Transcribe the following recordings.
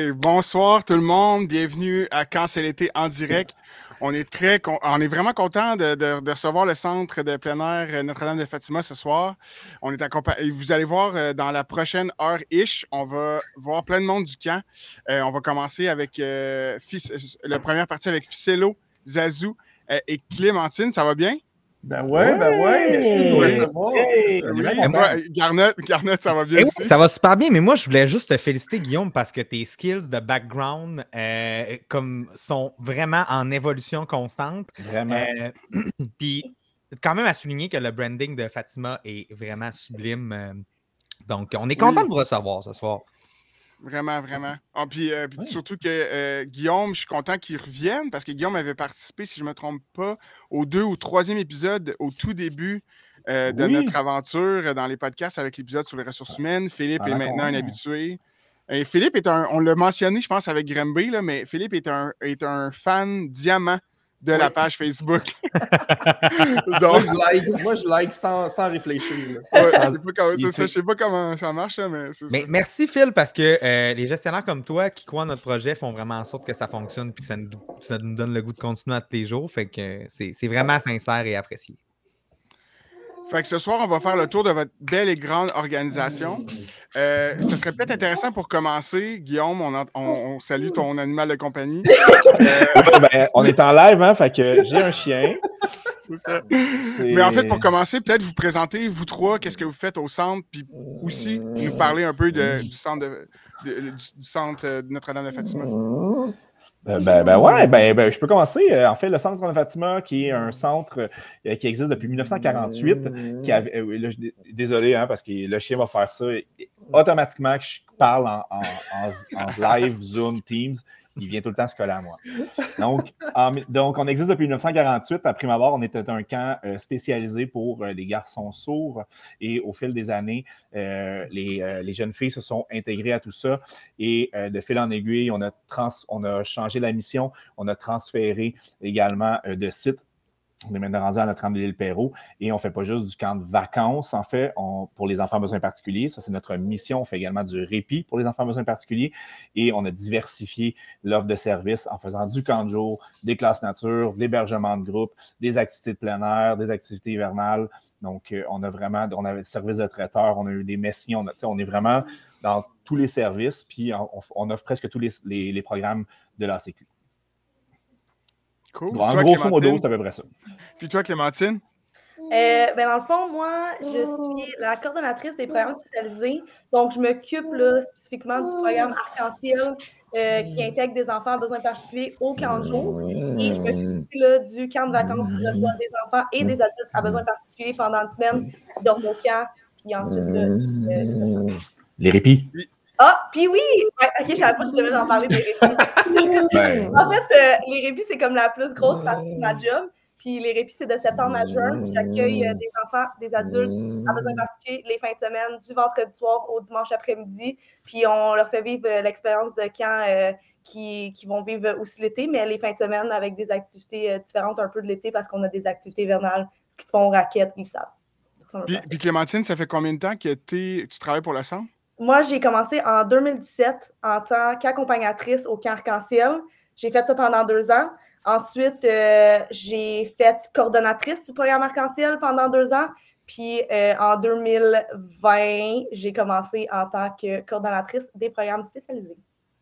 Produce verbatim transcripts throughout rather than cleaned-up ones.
bonsoir tout le monde, bienvenue à Quand c'est l'été en direct. On est très, con- on est vraiment content de, de- de recevoir le centre de plein air Notre-Dame de Fatima ce soir. On est accompagné. Vous allez voir euh, dans la prochaine heure ish, on va voir plein de monde du camp. Euh, on va commencer avec euh, Fis- la première partie avec Ficello, Zazou euh, et Clémentine. Ça va bien? Ben ouais, ouais, ben ouais, merci de nous recevoir. Hey, oui, et moi, Garnet, Garnet, ça va bien Et aussi. oui, ça va super bien, mais moi, je voulais juste te féliciter, Guillaume, parce que tes skills de background euh, comme sont vraiment en évolution constante. Vraiment. Euh, Puis, quand même à souligner que le branding de Fatima est vraiment sublime. euh, donc, on est content Oui. de vous recevoir ce soir. Vraiment, vraiment. Ah, puis, euh, puis Oui. surtout que euh, Guillaume, je suis content qu'il revienne parce que Guillaume avait participé, si je ne me trompe pas, au deux ou troisième épisode, au tout début euh, de Oui. notre aventure dans les podcasts avec l'épisode sur les ressources humaines. Philippe Ah, est maintenant un d'accord. habitué. Et Philippe est un, on l'a mentionné, je pense, avec Grimby, là, mais Philippe est un, est un fan diamant de Oui. la page Facebook. Moi, Donc, je like, moi, je like sans, sans réfléchir. là. ouais, je sais pas comment- Il c'est ça, fait- je sais pas comment ça marche, là, mais c'est Mais ça. merci, Phil, parce que euh, les gestionnaires comme toi qui croient en notre projet font vraiment en sorte que ça fonctionne et que ça nous, ça nous donne le goût de continuer à tous les jours. Fait que euh, c'est c'est vraiment sincère et apprécié. Fait que ce soir, on va faire le tour de votre belle et grande organisation. Euh, ce serait peut-être intéressant pour commencer, Guillaume, on, en- on- on salue ton animal de compagnie. Euh, Ouais, ben, on est en live, hein, fait que j'ai un chien. c'est ça. C'est- Mais en fait, pour commencer, peut-être vous présenter, vous trois, qu'est-ce que vous faites au centre, puis aussi nous parler un peu de- du centre de, de- du, du centre de Notre-Dame de Fatima. Ben, ben, ben ouais, ben, ben, je peux commencer. Euh, En fait, le Centre de Fatima, qui est un centre euh, qui existe depuis dix-neuf cent quarante-huit, qui avait, euh, là, je- désolé, hein, parce que le chien va faire ça automatiquement que je parle en, en, en- en live, Zoom, Teams, il vient tout le temps se coller à moi. Donc, en- donc on existe depuis dix-neuf cent quarante-huit. À prime abord, on était un camp euh, spécialisé pour euh, les garçons sourds. Et au fil des années, euh, les, euh, les jeunes filles se sont intégrées à tout ça. Et euh, de fil en aiguille, on a, trans, on a changé la mission. On a transféré également euh, de site. On est maintenant rendu à Notre-Dame de l'Île-Perrot et on ne fait pas juste du camp de vacances, en fait, on, pour les enfants à besoins particuliers. Ça, c'est notre mission. On fait également du répit pour les enfants à besoins particuliers et on a diversifié l'offre de services en faisant du camp de jour, des classes nature, de l'hébergement de groupe, des activités de plein air, des activités hivernales. Donc, euh, on a vraiment, on avait des services de traiteurs, on a eu des messiers, on, a, on est vraiment dans tous les services, puis on, on offre presque tous les, les, les programmes de l'A C Q. Cool. En Toi, grosso modo, Clémentine? c'est à peu près ça. Puis toi, Clémentine? Euh, ben dans le fond, moi, je suis la coordonnatrice des programmes spécialisés. Donc, je m'occupe là, spécifiquement du programme Arc-en-Ciel euh, qui intègre des enfants à besoins particuliers au camp de jour. Et je m'occupe aussi, là, du camp de vacances qui reçoit des enfants et des adultes à besoins particuliers pendant une semaine qui dorment au camp. Puis ensuite, là, euh, Les répits. ah, puis oui! Ouais, ok, je savais pas que je devais en parler des répits. Ben, En fait, euh, les répits, c'est comme la plus grosse partie de ma job. Puis les répits, c'est de septembre à juin. Puis j'accueille euh, des enfants, des adultes à besoins particuliers les fins de semaine, du vendredi soir au dimanche après-midi. Puis on leur fait vivre euh, l'expérience de camp euh, qui, qui vont vivre aussi l'été, mais les fins de semaine avec des activités euh, différentes un peu de l'été parce qu'on a des activités hivernales, ce qui te font raquettes, glissades. Puis, puis Clémentine, ça fait combien de temps que t'es- tu travailles pour le centre? Moi, j'ai commencé en deux mille dix-sept en tant qu'accompagnatrice au camp Arc-en-Ciel. J'ai fait ça pendant deux ans. Ensuite, euh, j'ai fait coordonnatrice du programme Arc-en-Ciel pendant deux ans. Puis euh, en deux mille vingt, j'ai commencé en tant que coordonnatrice des programmes spécialisés.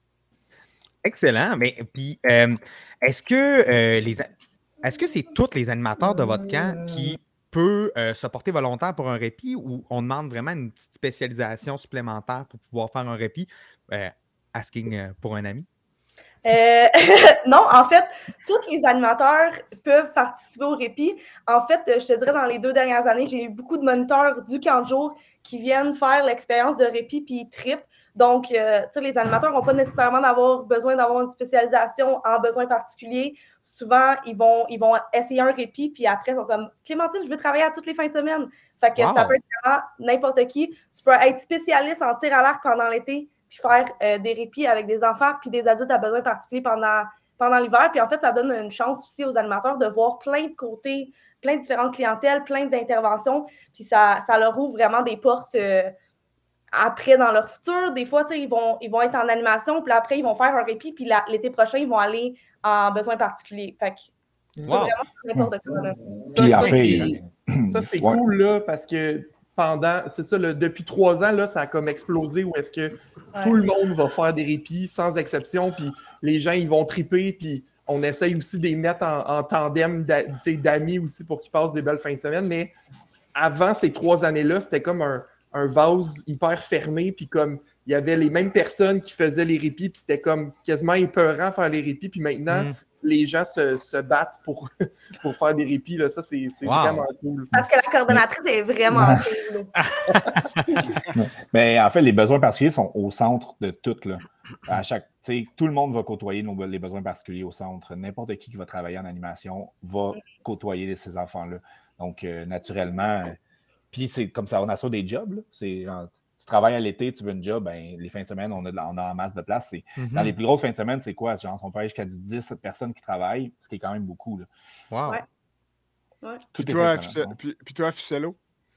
Excellent. Mais puis, euh, est-ce que euh, les a- est-ce que c'est tous les animateurs de votre camp qui peuvent euh, se porter volontaire pour un répit ou on demande vraiment une petite spécialisation supplémentaire pour pouvoir faire un répit? Euh, asking euh, pour un ami. Euh, non, en fait, tous les animateurs peuvent participer au répit. En fait, je te dirais, dans les deux dernières années, j'ai eu beaucoup de moniteurs du camp de jour qui viennent faire l'expérience de répit puis ils trippent. Donc, euh, tu sais, les animateurs n'ont pas nécessairement d'avoir besoin d'avoir une spécialisation en besoins particuliers. Souvent, ils vont, ils vont essayer un répit puis après, ils sont comme « Clémentine, je veux travailler à toutes les fins de semaine. » Fait que Wow. ça peut être vraiment n'importe qui. Tu peux être spécialiste en tir à l'arc pendant l'été puis faire euh, des répits avec des enfants puis des adultes à besoins particuliers pendant, pendant l'hiver. Puis en fait, ça donne une chance aussi aux animateurs de voir plein de côtés, plein de différentes clientèles, plein d'interventions. Puis ça, ça leur ouvre vraiment des portes euh, après dans leur futur. Des fois, ils vont, ils vont être en animation, puis après, ils vont faire un répit, puis la, l'été prochain, ils vont aller en besoins particuliers. Fait que c'est Wow. vraiment n'importe quoi. Là. Ça, Puis, ça, en fait, c'est, ça, c'est ouais. cool, là, parce que pendant, c'est ça, là, depuis trois ans, là, ça a comme explosé où est-ce que Ouais. tout le monde va faire des répits sans exception, puis les gens, ils vont triper, puis on essaye aussi de les mettre en, en tandem d'a- tu sais, d'amis aussi pour qu'ils passent des belles fins de semaine, mais avant ces trois années-là, c'était comme un, un vase hyper fermé, puis comme il y avait les mêmes personnes qui faisaient les répits, puis c'était comme quasiment épeurant faire les répits, puis maintenant, Mm. les gens se, se battent pour, pour faire des répits, là. Ça, c'est, c'est Wow. vraiment cool. Parce que la coordonnatrice est vraiment cool. là. Mais en fait, les besoins particuliers sont au centre de tout. Là. À chaque, tu sais, tout le monde va côtoyer nos, les besoins particuliers au centre. N'importe qui qui va travailler en animation va côtoyer ces enfants-là. Donc, euh, naturellement, euh, puis c'est comme ça, on assure des jobs. Là. C'est, genre, tu travailles à l'été, tu veux une job, ben, les fins de semaine, on a, de la- on a en masse de place. C'est, Mhm. Dans les plus grosses fins de semaine, c'est quoi? Genre, on peut aller jusqu'à du dix personnes qui travaillent, ce qui est quand même beaucoup. Là. Wow. Ouais. Tout Puis est toi, fait de Fice- semaine. puis, puis toi, Ficello?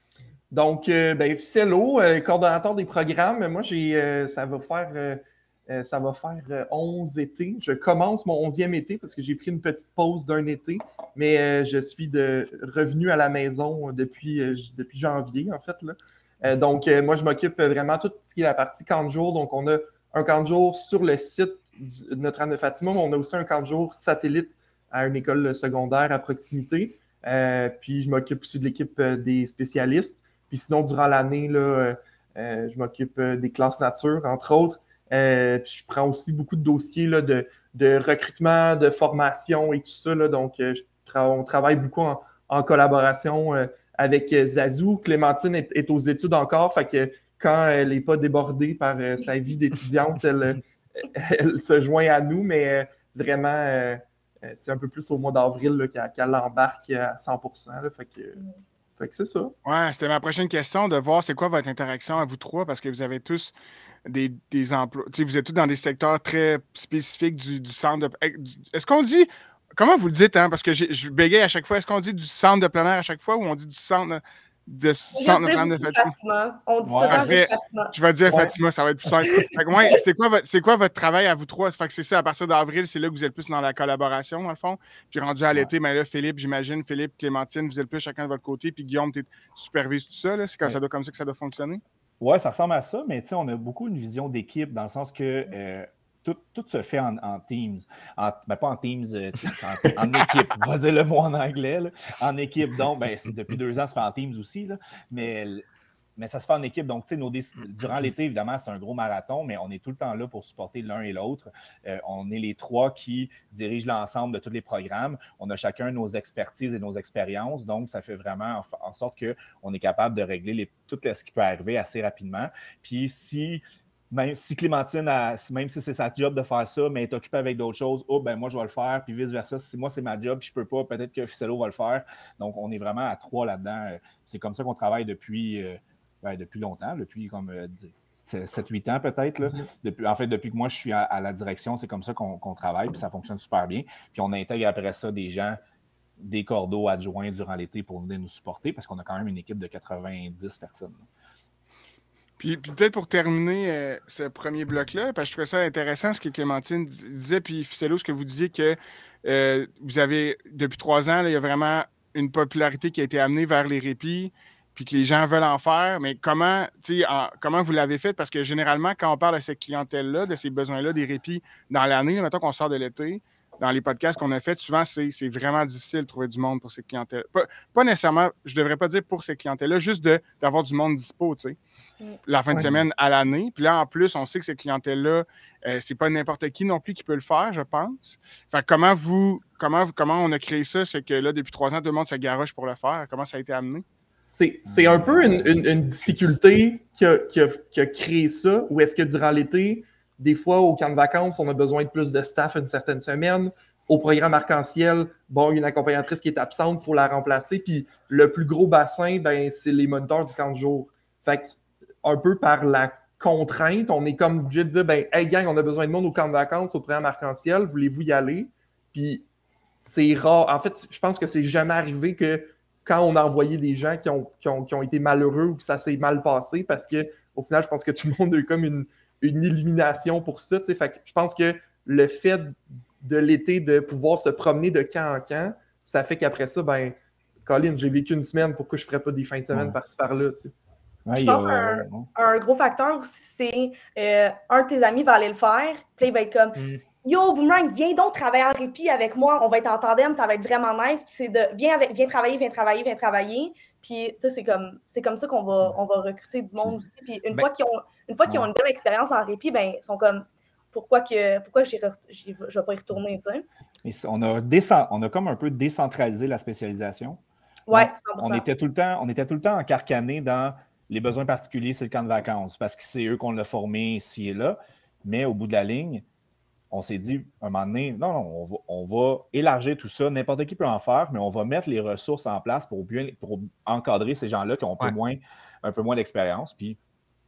Donc, euh, ben, Ficello, euh, coordonnateur des programmes, moi, j'ai, euh, ça va faire, euh, euh, ça va faire euh, onze étés. Je commence mon onzième été parce que j'ai pris une petite pause d'un été, mais euh, je suis de, revenu à la maison depuis, euh, j- depuis janvier, en fait. Là. Euh, donc, euh, moi, je m'occupe vraiment de tout ce qui est la partie camp de jour. Donc, on a un camp de jour sur le site du- de Notre-Dame de Fatima, mais on a aussi un camp de jour satellite à une école secondaire à proximité. Euh, puis, je m'occupe aussi de l'équipe euh, des spécialistes. Puis sinon, durant l'année, là, euh, euh, je m'occupe euh, des classes nature, entre autres. Euh, puis je prends aussi beaucoup de dossiers là, de, de recrutement, de formation et tout ça. Là. Donc, euh, je tra- on travaille beaucoup en, en collaboration euh, avec euh, Zazou. Clémentine est, est aux études encore, fait que quand elle n'est pas débordée par euh, sa vie d'étudiante, elle, elle se joint à nous, mais euh, vraiment, euh, euh, c'est un peu plus au mois d'avril là, qu'elle, qu'elle embarque à cent pour cent. Là, fait que, fait que c'est ça. Ouais, c'était ma prochaine question de voir c'est quoi votre interaction à vous trois parce que vous avez tous des, des emplois. Tu sais, vous êtes tous dans des secteurs très spécifiques du, du centre de. Est-ce qu'on dit. Comment vous le dites, hein? Parce que j'ai- je bégaye à chaque fois. Est-ce qu'on dit du centre de plein air à chaque fois ou on dit du centre de On centre va Notre-Dame de dire aussi Fatima? Fatima. On dit Ouais. tout le temps Parfait. juste Fatima. Je vais dire Ouais. Fatima, ça va être plus simple. Fait que, ouais, c'est quoi, votre- c'est quoi votre travail à vous trois? Fait que c'est ça, à partir d'avril, c'est là que vous êtes plus dans la collaboration, dans le fond. Puis rendu à l'été, mais là, Philippe, j'imagine, Philippe, Clémentine, vous êtes plus chacun de votre côté. Puis Guillaume, tu supervises tout ça. Là. C'est comme, Ouais. ça doit, comme ça que ça doit fonctionner. Oui, ça ressemble à ça, mais tu sais, on a beaucoup une vision d'équipe dans le sens que euh, tout, tout se fait en, en Teams. En, ben, pas en Teams, euh, tout- en, en équipe. On va dire le mot en anglais. Là. En équipe, donc, ben, c'est- depuis deux ans, ça se fait en Teams aussi, là, mais, mais ça se fait en équipe. Donc, tu sais, nos déc- durant l'été, évidemment, c'est un gros marathon, mais on est tout le temps là pour supporter l'un et l'autre. Euh, on est les trois qui dirigent l'ensemble de tous les programmes. On a chacun nos expertises et nos expériences, donc ça fait vraiment en, en sorte qu'on est capable de régler les, tout ce qui peut arriver assez rapidement. Puis si Même si Clémentine, a, même si c'est sa job de faire ça, mais elle est occupée avec d'autres choses, oh, ben moi, je vais le faire, puis vice-versa. Si moi, c'est ma job, puis je peux pas, peut-être que Ficello va le faire. Donc, on est vraiment à trois là-dedans. C'est comme ça qu'on travaille depuis, euh, ben, depuis longtemps, depuis comme euh, sept huit ans peut-être. Là. Mm-hmm. Depuis, en fait, depuis que moi, je suis à, à la direction, c'est comme ça qu'on, qu'on travaille, puis ça fonctionne super bien. Puis on intègre après ça des gens, des cordeaux adjoints durant l'été pour venir nous supporter, parce qu'on a quand même une équipe de quatre-vingt-dix personnes. Puis, puis peut-être pour terminer euh, ce premier bloc-là, parce que je trouvais ça intéressant ce que Clémentine disait, puis Ficello, ce que vous disiez que euh, vous avez, depuis trois ans, là, il y a vraiment une popularité qui a été amenée vers les répits, puis que les gens veulent en faire, mais comment, en, comment vous l'avez fait? Parce que généralement, quand on parle de cette clientèle-là, de ces besoins-là, des répits dans l'année, mettons qu'on sort de l'été, dans les podcasts qu'on a faits, souvent, c'est, c'est vraiment difficile de trouver du monde pour ces clientèles. Pas, pas nécessairement, je ne devrais pas dire pour ces clientèles-là, juste de, d'avoir du monde dispo, tu sais, mm. la fin ouais. de semaine à l'année. Puis là, en plus, on sait que ces clientèles-là, euh, c'est pas n'importe qui non plus qui peut le faire, je pense. Fait que comment vous, comment, comment on a créé ça? C'est que là, depuis trois ans, tout le monde se garoche pour le faire. Comment ça a été amené? C'est, c'est un peu une, une, une difficulté qui a, qui, a, qui a créé ça, ou est-ce que durant l'été, des fois, au camp de vacances, on a besoin de plus de staff une certaine semaine. Au programme arc-en-ciel, bon, il y a une accompagnatrice qui est absente, il faut la remplacer. Puis le plus gros bassin, ben, c'est les moniteurs du camp de jour. Fait que, un peu par la contrainte, on est comme obligé de dire, ben, hey gang, on a besoin de monde au camp de vacances, au programme arc-en-ciel, voulez-vous y aller? Puis c'est rare. En fait, je pense que c'est jamais arrivé que quand on a envoyé des gens qui ont, qui ont, qui ont été malheureux ou que ça s'est mal passé parce que au final, je pense que tout le monde a eu comme une, une illumination pour ça. Fait que je pense que le fait de l'été de pouvoir se promener de camp en camp, ça fait qu'après ça, ben, Colin, j'ai vécu une semaine, pourquoi je ne ferais pas des fins de semaine ouais. par-ci par-là? Tu sais? Ouais, je pense qu'un euh, un gros facteur aussi, c'est euh, un de tes amis va aller le faire, puis il va être comme mm. Yo, Boomerang, viens donc travailler en répit avec moi, on va être en tandem, ça va être vraiment nice. Puis c'est de viens, avec, viens travailler, viens travailler, viens travailler. Puis tu sais, c'est comme, c'est comme ça qu'on va, on va recruter du monde aussi. Puis une ben, fois qu'ils ont, une fois qu'ils ont une belle expérience en répit, ben ils sont comme pourquoi que pourquoi j'y, j'y, je vais pas y retourner, tu sais. On a, décent, on a comme un peu décentralisé la spécialisation. Oui, cent pour cent. On était tout le temps, on était tout le temps encarcané dans les besoins particuliers, c'est le camp de vacances, parce que c'est eux qu'on l'a formé ici et là. Mais au bout de la ligne, on s'est dit, à un moment donné, non, non, on va, on va élargir tout ça. N'importe qui peut en faire, mais on va mettre les ressources en place pour, bien, pour encadrer ces gens-là qui ont un peu, ouais. moins, un peu moins d'expérience. Puis,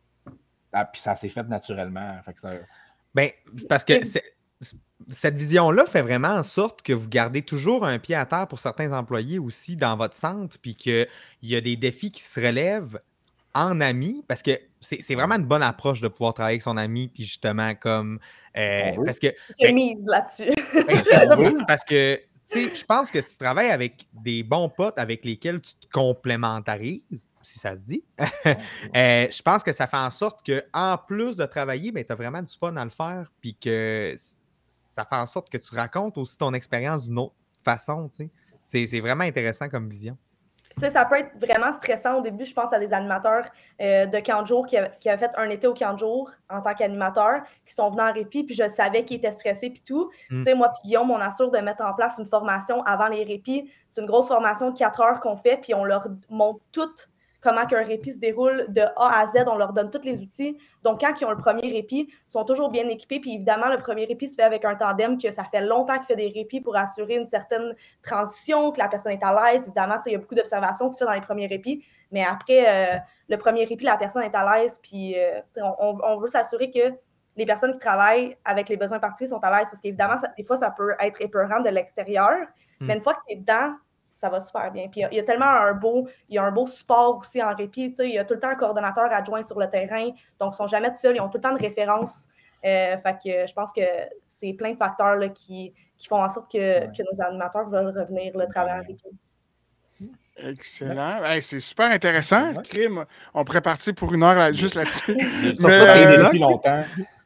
ah, puis ça s'est fait naturellement. Fait que ça... Bien, parce que c'est, cette vision-là fait vraiment en sorte que vous gardez toujours un pied à terre pour certains employés aussi dans votre centre, puis qu'il y a des défis qui se relèvent en ami, parce que c'est, c'est vraiment une bonne approche de pouvoir travailler avec son ami, puis justement, comme... Euh, parce que... Je ben, mise là-dessus. Ben, c'est ça, parce que, tu sais, je pense que si tu travailles avec des bons potes avec lesquels tu te complémentarises, si ça se dit, euh, je pense que ça fait en sorte qu'en plus de travailler, ben, tu as vraiment du fun à le faire, puis que ça fait en sorte que tu racontes aussi ton expérience d'une autre façon, tu sais. C'est, c'est vraiment intéressant comme vision. Tu sais, ça peut être vraiment stressant au début. Je pense à des animateurs euh, de camp de jour qui, a, qui avaient fait un été au camp de jour en tant qu'animateur, qui sont venus en répit, puis je savais qu'ils étaient stressés puis tout. Mm. Tu sais, moi puis Guillaume, on assure de mettre en place une formation avant les répits. C'est une grosse formation de quatre heures qu'on fait, puis on leur montre tout comment qu'un répit se déroule de A à Z. On leur donne tous les outils. Donc, quand ils ont le premier répit, ils sont toujours bien équipés. Puis évidemment, le premier répit se fait avec un tandem que ça fait longtemps qu'il fait des répits pour assurer une certaine transition, que la personne est à l'aise. Évidemment, il y a beaucoup d'observations qui se font dans les premiers répits. Mais après, euh, le premier répit, la personne est à l'aise. Puis euh, on, on veut s'assurer que les personnes qui travaillent avec les besoins particuliers sont à l'aise. Parce qu'évidemment, ça, des fois, ça peut être épeurant de l'extérieur. Mm. Mais une fois que tu es dedans, ça va super bien. Puis il y, y a tellement un beau, il y a un beau support aussi en répit. Il y a tout le temps un coordonnateur adjoint sur le terrain. Donc, ils ne sont jamais tout seuls. Ils ont tout le temps de références. Euh, fait que je pense que c'est plein de facteurs là, qui, qui font en sorte que, ouais. que nos animateurs veulent revenir le travailler en répit. Excellent. Hey, c'est super intéressant. Ouais. Crime. On pourrait partir pour une heure là, juste là-dessus. Ça fait depuis longtemps.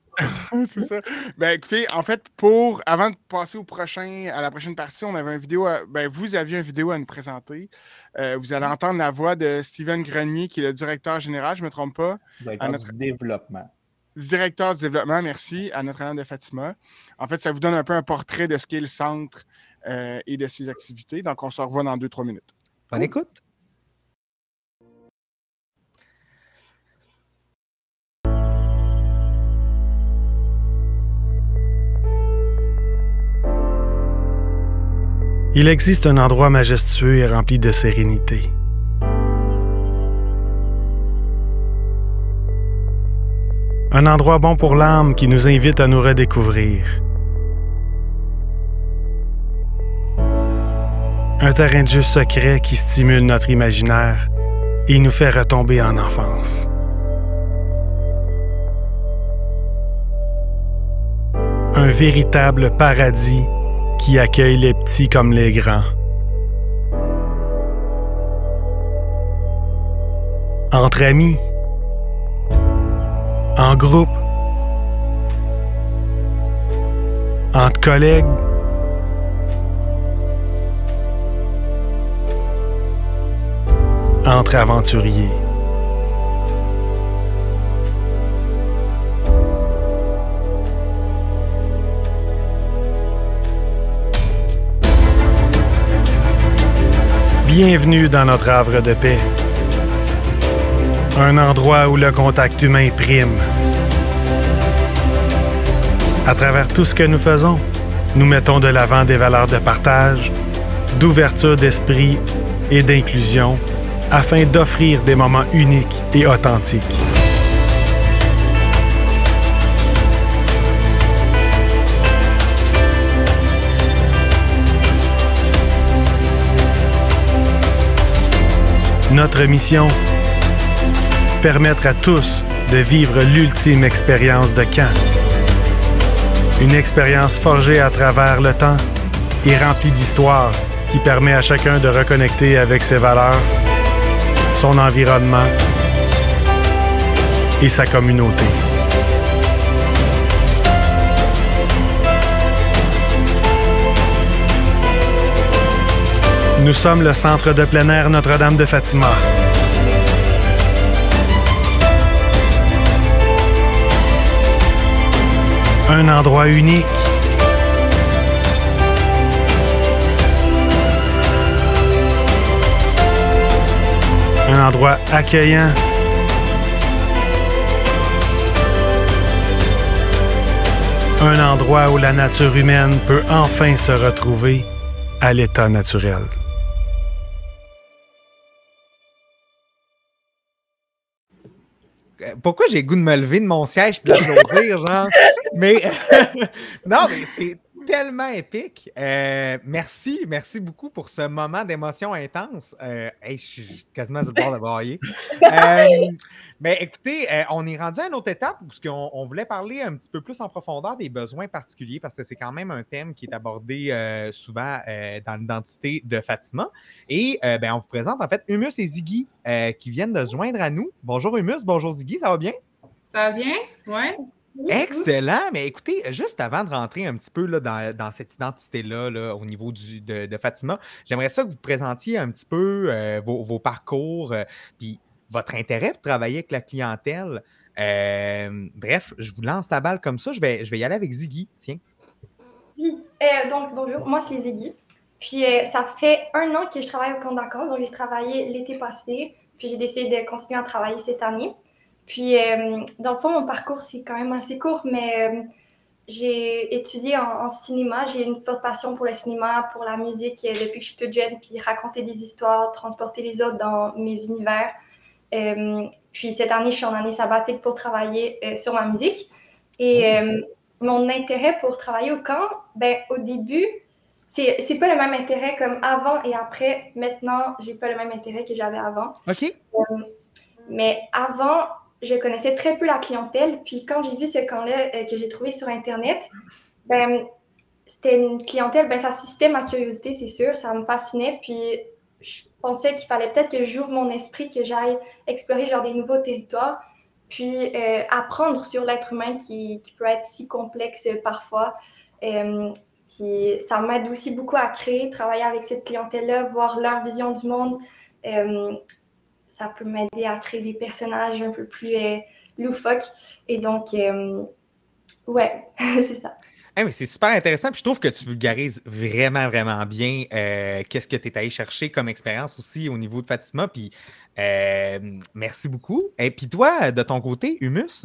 C'est ça. Ben, écoutez, en fait, pour avant de passer au prochain, à la prochaine partie, on avait une vidéo. À, ben, vous aviez une vidéo à nous présenter. Euh, vous allez entendre la voix de Steven Grenier, qui est le directeur général, je ne me trompe pas. Directeur à notre... du développement. Directeur du développement, merci, à Notre-Dame de Fatima. En fait, ça vous donne un peu un portrait de ce qu'est le centre euh, et de ses activités. Donc, on se revoit dans deux trois minutes. Bonne écoute. Il existe un endroit majestueux et rempli de sérénité. Un endroit bon pour l'âme qui nous invite à nous redécouvrir. Un terrain de jeu secret qui stimule notre imaginaire et nous fait retomber en enfance. Un véritable paradis qui accueille les petits comme les grands. Entre amis, en groupe, entre collègues, entre aventuriers. Bienvenue dans notre havre de paix. Un endroit où le contact humain prime. À travers tout ce que nous faisons, nous mettons de l'avant des valeurs de partage, d'ouverture d'esprit et d'inclusion afin d'offrir des moments uniques et authentiques. Notre mission, permettre à tous de vivre l'ultime expérience de camp. Une expérience forgée à travers le temps et remplie d'histoire qui permet à chacun de reconnecter avec ses valeurs, son environnement et sa communauté. Nous sommes le centre de plein air Notre-Dame de Fatima. Un endroit unique. Un endroit accueillant. Un endroit où la nature humaine peut enfin se retrouver à l'état naturel. Pourquoi j'ai le goût de me lever de mon siège et d'applaudir, genre? Mais non, mais c'est tellement épique. Euh, merci, merci beaucoup pour ce moment d'émotion intense. Euh, hey, je suis quasiment sur le bord de brailler. Euh, mais écoutez, euh, on est rendu à une autre étape où on, on voulait parler un petit peu plus en profondeur des besoins particuliers parce que c'est quand même un thème qui est abordé euh, souvent euh, dans l'identité de Fatima. Et euh, ben, on vous présente en fait Humus et Ziggy euh, qui viennent de se joindre à nous. Bonjour Humus, bonjour Ziggy, ça va bien? Ça va bien? Ouais. Excellent! Mais écoutez, juste avant de rentrer un petit peu là, dans, dans cette identité-là, là, au niveau du, de, de Fatima, j'aimerais ça que vous présentiez un petit peu euh, vos, vos parcours, euh, puis votre intérêt pour travailler avec la clientèle. Euh, bref, je vous lance la balle comme ça. Je vais, je vais y aller avec Ziggy. Tiens. Oui, euh, donc bonjour, moi c'est Ziggy. Puis euh, ça fait un an que je travaille au camp de vacances, donc j'ai travaillé l'été passé, puis j'ai décidé de continuer à travailler cette année. Puis, euh, dans le fond, mon parcours, c'est quand même assez court, mais euh, j'ai étudié en, en cinéma. J'ai une forte passion pour le cinéma, pour la musique euh, depuis que je suis toute jeune, puis raconter des histoires, transporter les autres dans mes univers. Euh, puis, cette année, je suis en année sabbatique pour travailler euh, sur ma musique. Et euh, mon intérêt pour travailler au camp, ben, au début, c'est, c'est pas le même intérêt comme avant et après. Maintenant, j'ai pas le même intérêt que j'avais avant. OK. Euh, mais avant, je connaissais très peu la clientèle. Puis quand j'ai vu ce camp-là euh, que j'ai trouvé sur Internet, ben, c'était une clientèle, ben, ça suscitait ma curiosité, c'est sûr. Ça me fascinait. Puis je pensais qu'il fallait peut-être que j'ouvre mon esprit, que j'aille explorer genre des nouveaux territoires. Puis euh, apprendre sur l'être humain qui, qui peut être si complexe euh, parfois. Euh, puis ça m'aide aussi beaucoup à créer, travailler avec cette clientèle-là, voir leur vision du monde. Euh, ça peut m'aider à créer des personnages un peu plus euh, loufoques. Et donc, euh, ouais, c'est ça. Hey, mais c'est super intéressant. Puis je trouve que tu vulgarises vraiment, vraiment bien euh, qu'est-ce que tu es allé chercher comme expérience aussi au niveau de Fatima. Puis euh, merci beaucoup. Et puis toi, de ton côté, Humus?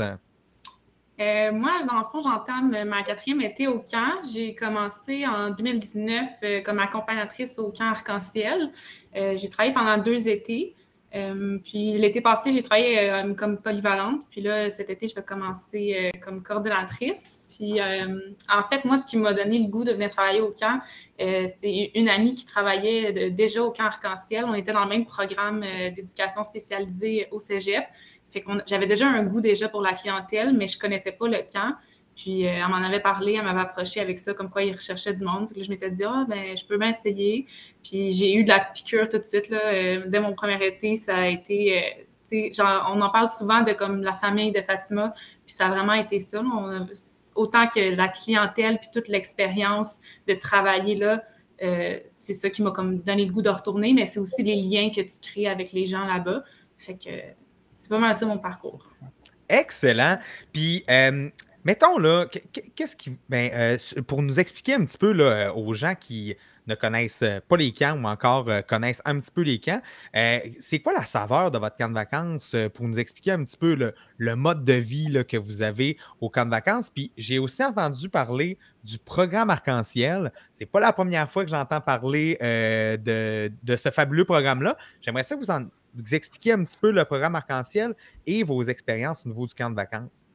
Euh, moi, dans le fond, j'entame ma quatrième été au camp. J'ai commencé en deux mille dix-neuf euh, comme accompagnatrice au camp Arc-en-Ciel. Euh, j'ai travaillé pendant deux étés. Euh, puis l'été passé, j'ai travaillé euh, comme polyvalente. Puis là, cet été, je vais commencer euh, comme coordonnatrice. Puis euh, en fait, moi, ce qui m'a donné le goût de venir travailler au camp, euh, c'est une amie qui travaillait de, déjà au camp Arc-en-Ciel. On était dans le même programme euh, d'éducation spécialisée au cégep. Fait que j'avais déjà un goût déjà pour la clientèle, mais je ne connaissais pas le camp. Puis, euh, elle m'en avait parlé, elle m'avait approché avec ça, comme quoi il recherchait du monde. Puis là, je m'étais dit, ah, ben, je peux bien essayer. Puis, j'ai eu de la piqûre tout de suite, là. Euh, dès mon premier été, ça a été, euh, tu sais, genre, on en parle souvent de comme la famille de Fatima. Puis, ça a vraiment été ça, là. On a, autant que la clientèle, puis toute l'expérience de travailler là, euh, c'est ça qui m'a comme donné le goût de retourner, mais c'est aussi les liens que tu crées avec les gens là-bas. Fait que c'est pas mal ça, mon parcours. Excellent. Puis, euh, mettons, là, qu'est-ce qui. Ben, euh, pour nous expliquer un petit peu là, aux gens qui ne connaissent pas les camps ou encore euh, connaissent un petit peu les camps, euh, c'est quoi la saveur de votre camp de vacances euh, pour nous expliquer un petit peu le, le mode de vie là, que vous avez au camp de vacances? Puis, j'ai aussi entendu parler du programme Arc-en-Ciel. C'est pas la première fois que j'entends parler euh, de, de ce fabuleux programme-là. J'aimerais ça vous, en, vous expliquer un petit peu le programme Arc-en-Ciel et vos expériences au niveau du camp de vacances.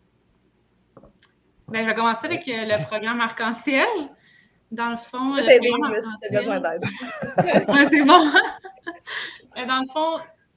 Bien, je vais commencer avec euh, le programme Arc-en-Ciel. Dans le fond, le programme Arc-en-Ciel... besoin d'aide. Ouais, c'est bon. Dans le fond,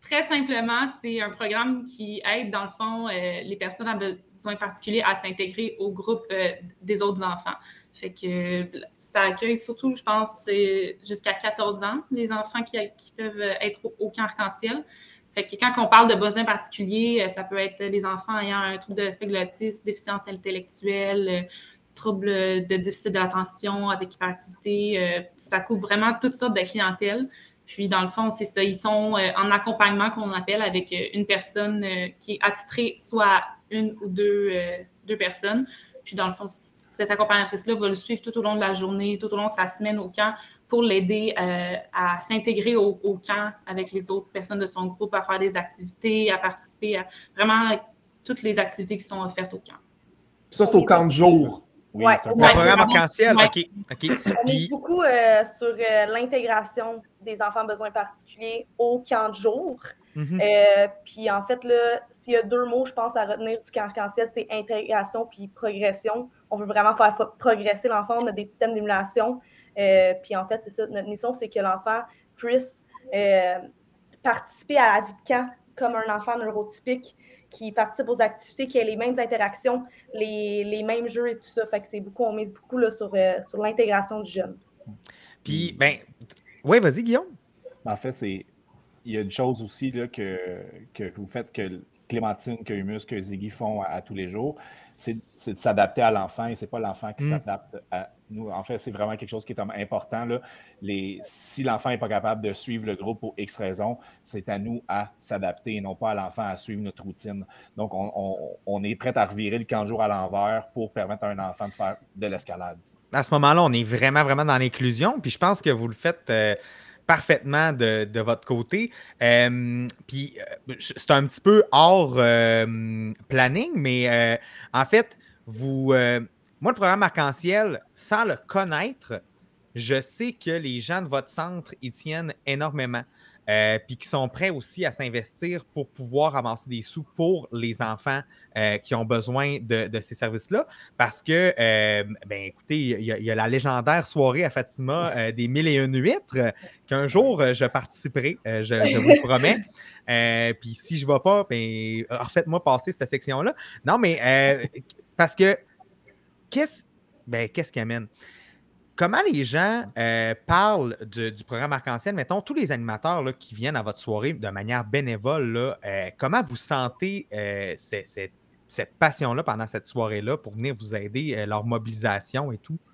très simplement, c'est un programme qui aide, dans le fond, euh, les personnes à besoins particuliers à s'intégrer au groupe euh, des autres enfants. Fait que ça accueille surtout, je pense, jusqu'à quatorze ans, les enfants qui, qui peuvent être au, au camp Arc-en-Ciel. Fait que quand on parle de besoins particuliers, ça peut être les enfants ayant un trouble de spectre de l'autisme, déficience intellectuelle, trouble de déficit de l'attention avec hyperactivité. Ça couvre vraiment toutes sortes de clientèles. Puis, dans le fond, c'est ça. Ils sont en accompagnement qu'on appelle avec une personne qui est attitrée soit à une ou deux, deux personnes. Puis, dans le fond, cette accompagnatrice-là va le suivre tout au long de la journée, tout au long de sa semaine au camp pour l'aider euh, à s'intégrer au, au camp avec les autres personnes de son groupe, à faire des activités, à participer à vraiment toutes les activités qui sont offertes au camp. Ça, c'est au camp de jour. Oui, Ouais, c'est un Le programme Arc-en-Ciel, Ouais. OK. OK. On Puis, est beaucoup euh, sur euh, l'intégration des enfants à besoins particuliers au camp de jour. mhm. Euh, puis en fait, là, s'il y a deux mots, je pense, à retenir du camp Arc-en-Ciel, c'est intégration puis progression. On veut vraiment faire fa- progresser l'enfant. On a des systèmes d'émulation. Euh, puis en fait, c'est ça. Notre mission, c'est que l'enfant puisse euh, participer à la vie de camp comme un enfant neurotypique qui participe aux activités, qui a les mêmes interactions, les, les mêmes jeux et tout ça. Fait que c'est beaucoup, on mise beaucoup là, sur, euh, sur l'intégration du jeune. Puis, ben, oui, vas-y, Guillaume. En fait, c'est il y a une chose aussi là, que, que vous faites, que Clémentine, que Humus, que Ziggy font à, à tous les jours, c'est, c'est de s'adapter à l'enfant et c'est pas l'enfant qui Mm. s'adapte à nous. En fait, c'est vraiment quelque chose qui est important. Là. Les, si l'enfant n'est pas capable de suivre le groupe pour X raisons, c'est à nous à s'adapter et non pas à l'enfant à suivre notre routine. Donc, on, on, on est prêt à revirer le camp de jour à l'envers pour permettre à un enfant de faire de l'escalade. À ce moment-là, on est vraiment, vraiment dans l'inclusion. Puis je pense que vous le faites euh, parfaitement de, de votre côté. Euh, puis euh, c'est un petit peu hors euh, planning, mais euh, en fait, vous, euh, moi, le programme Arc-en-Ciel, sans le connaître, je sais que les gens de votre centre y tiennent énormément. Euh, puis qui sont prêts aussi à s'investir pour pouvoir amasser des sous pour les enfants euh, qui ont besoin de, de ces services-là. Parce que, euh, ben écoutez, il y, a- il y a la légendaire soirée à Fatima euh, des Mille et Une Huîtres, euh, qu'un jour euh, je participerai, euh, je, je vous le promets. Euh, puis si je ne vais pas, ben, refaites-moi passer cette section-là. Non, mais euh, parce que qu'est-ce, ben, qu'est-ce qui amène? Comment les gens euh, parlent de- du programme Arc-en-Ciel? Mettons, tous les animateurs là, qui viennent à votre soirée de manière bénévole, là, euh, comment vous sentez euh, c'est- c'est- cette passion-là pendant cette soirée-là pour venir vous aider, euh, leur mobilisation et tout?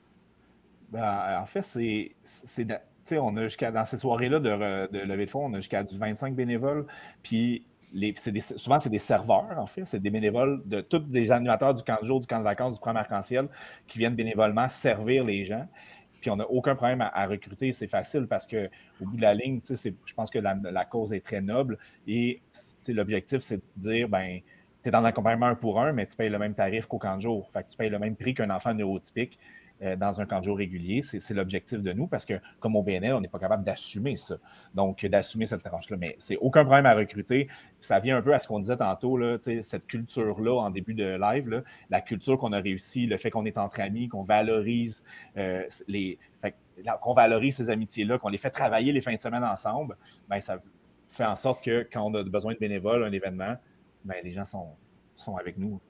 Ben, en fait, c'est. c'est de- tu sais, on a jusqu'à dans ces soirées-là de, re- de levée de fonds, on a jusqu'à du vingt-cinq bénévoles. Puis les, c'est des- souvent, c'est des serveurs, en fait. C'est des bénévoles de tous les animateurs du camp de jour, du camp de vacances, du programme Arc-en-Ciel qui viennent bénévolement servir les gens. Puis on n'a aucun problème à, à recruter. C'est facile parce qu'au bout de la ligne, tu sais, c'est- je pense que la, la cause est très noble. Et tu sais, l'objectif, c'est de dire, ben, tu es dans l'accompagnement un pour un, mais tu payes le même tarif qu'au camp de jour. Fait que tu payes le même prix qu'un enfant neurotypique euh, dans un camp de jour régulier. C'est, c'est l'objectif de nous parce que, comme au B N L, on n'est pas capable d'assumer ça. Donc, d'assumer cette tranche-là. Mais c'est aucun problème à recruter. Puis ça vient un peu à ce qu'on disait tantôt, là, tu sais, cette culture-là, en début de live, là, la culture qu'on a réussi, le fait qu'on est entre amis, qu'on valorise euh, les. Fait que, là, qu'on valorise ces amitiés-là, qu'on les fait travailler les fins de semaine ensemble, ben, ça fait en sorte que quand on a besoin de bénévoles, un événement, ben, les gens sont, sont avec nous.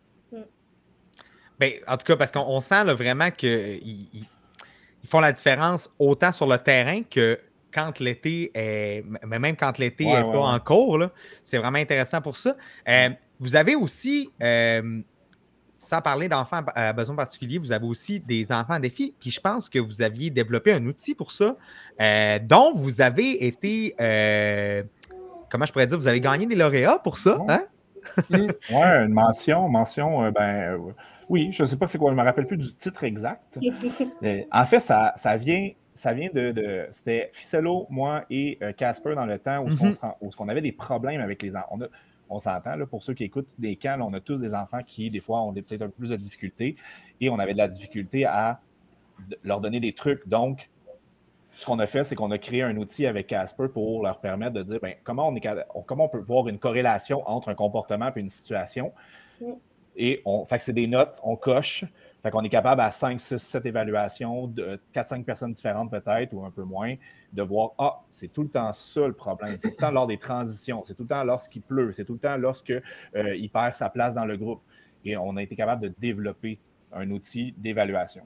Ben, en tout cas, parce qu'on on sent là, vraiment qu'ils ils, ils font la différence autant sur le terrain que quand l'été est. Mais même quand l'été n'est Ouais, pas ouais, ouais. en cours, là, c'est vraiment intéressant pour ça. Euh, vous avez aussi, euh, sans parler d'enfants à besoins particuliers, vous avez aussi des enfants à défi. Puis je pense que vous aviez développé un outil pour ça, euh, dont vous avez été. euh, comment je pourrais dire, vous avez gagné des lauréats pour ça, hein? Oui, une mention, mention, euh, ben euh, oui, je ne sais pas c'est quoi, je ne me rappelle plus du titre exact. Euh, en fait, ça, ça vient, ça vient de, de c'était Ficello, moi et euh, Casper dans le temps où, mm-hmm. on se rend, où on avait des problèmes avec les enfants. On, a, on s'entend, là, pour ceux qui écoutent des camps, là, on a tous des enfants qui, des fois, ont des, peut-être un peu plus de difficultés et on avait de la difficulté à de, leur donner des trucs. Donc, ce qu'on a fait, c'est qu'on a créé un outil avec Casper pour leur permettre de dire ben, comment, on est, comment on peut voir une corrélation entre un comportement et une situation. Et on fait que c'est des notes, on coche, Fait qu'on est capable à cinq, six, sept évaluations de quatre cinq personnes différentes peut-être, ou un peu moins, de voir, ah, c'est tout le temps ça le problème. C'est tout le temps lors des transitions, c'est tout le temps lorsqu'il pleut, c'est tout le temps lorsqu'il euh, perd sa place dans le groupe. Et on a été capable de développer un outil d'évaluation.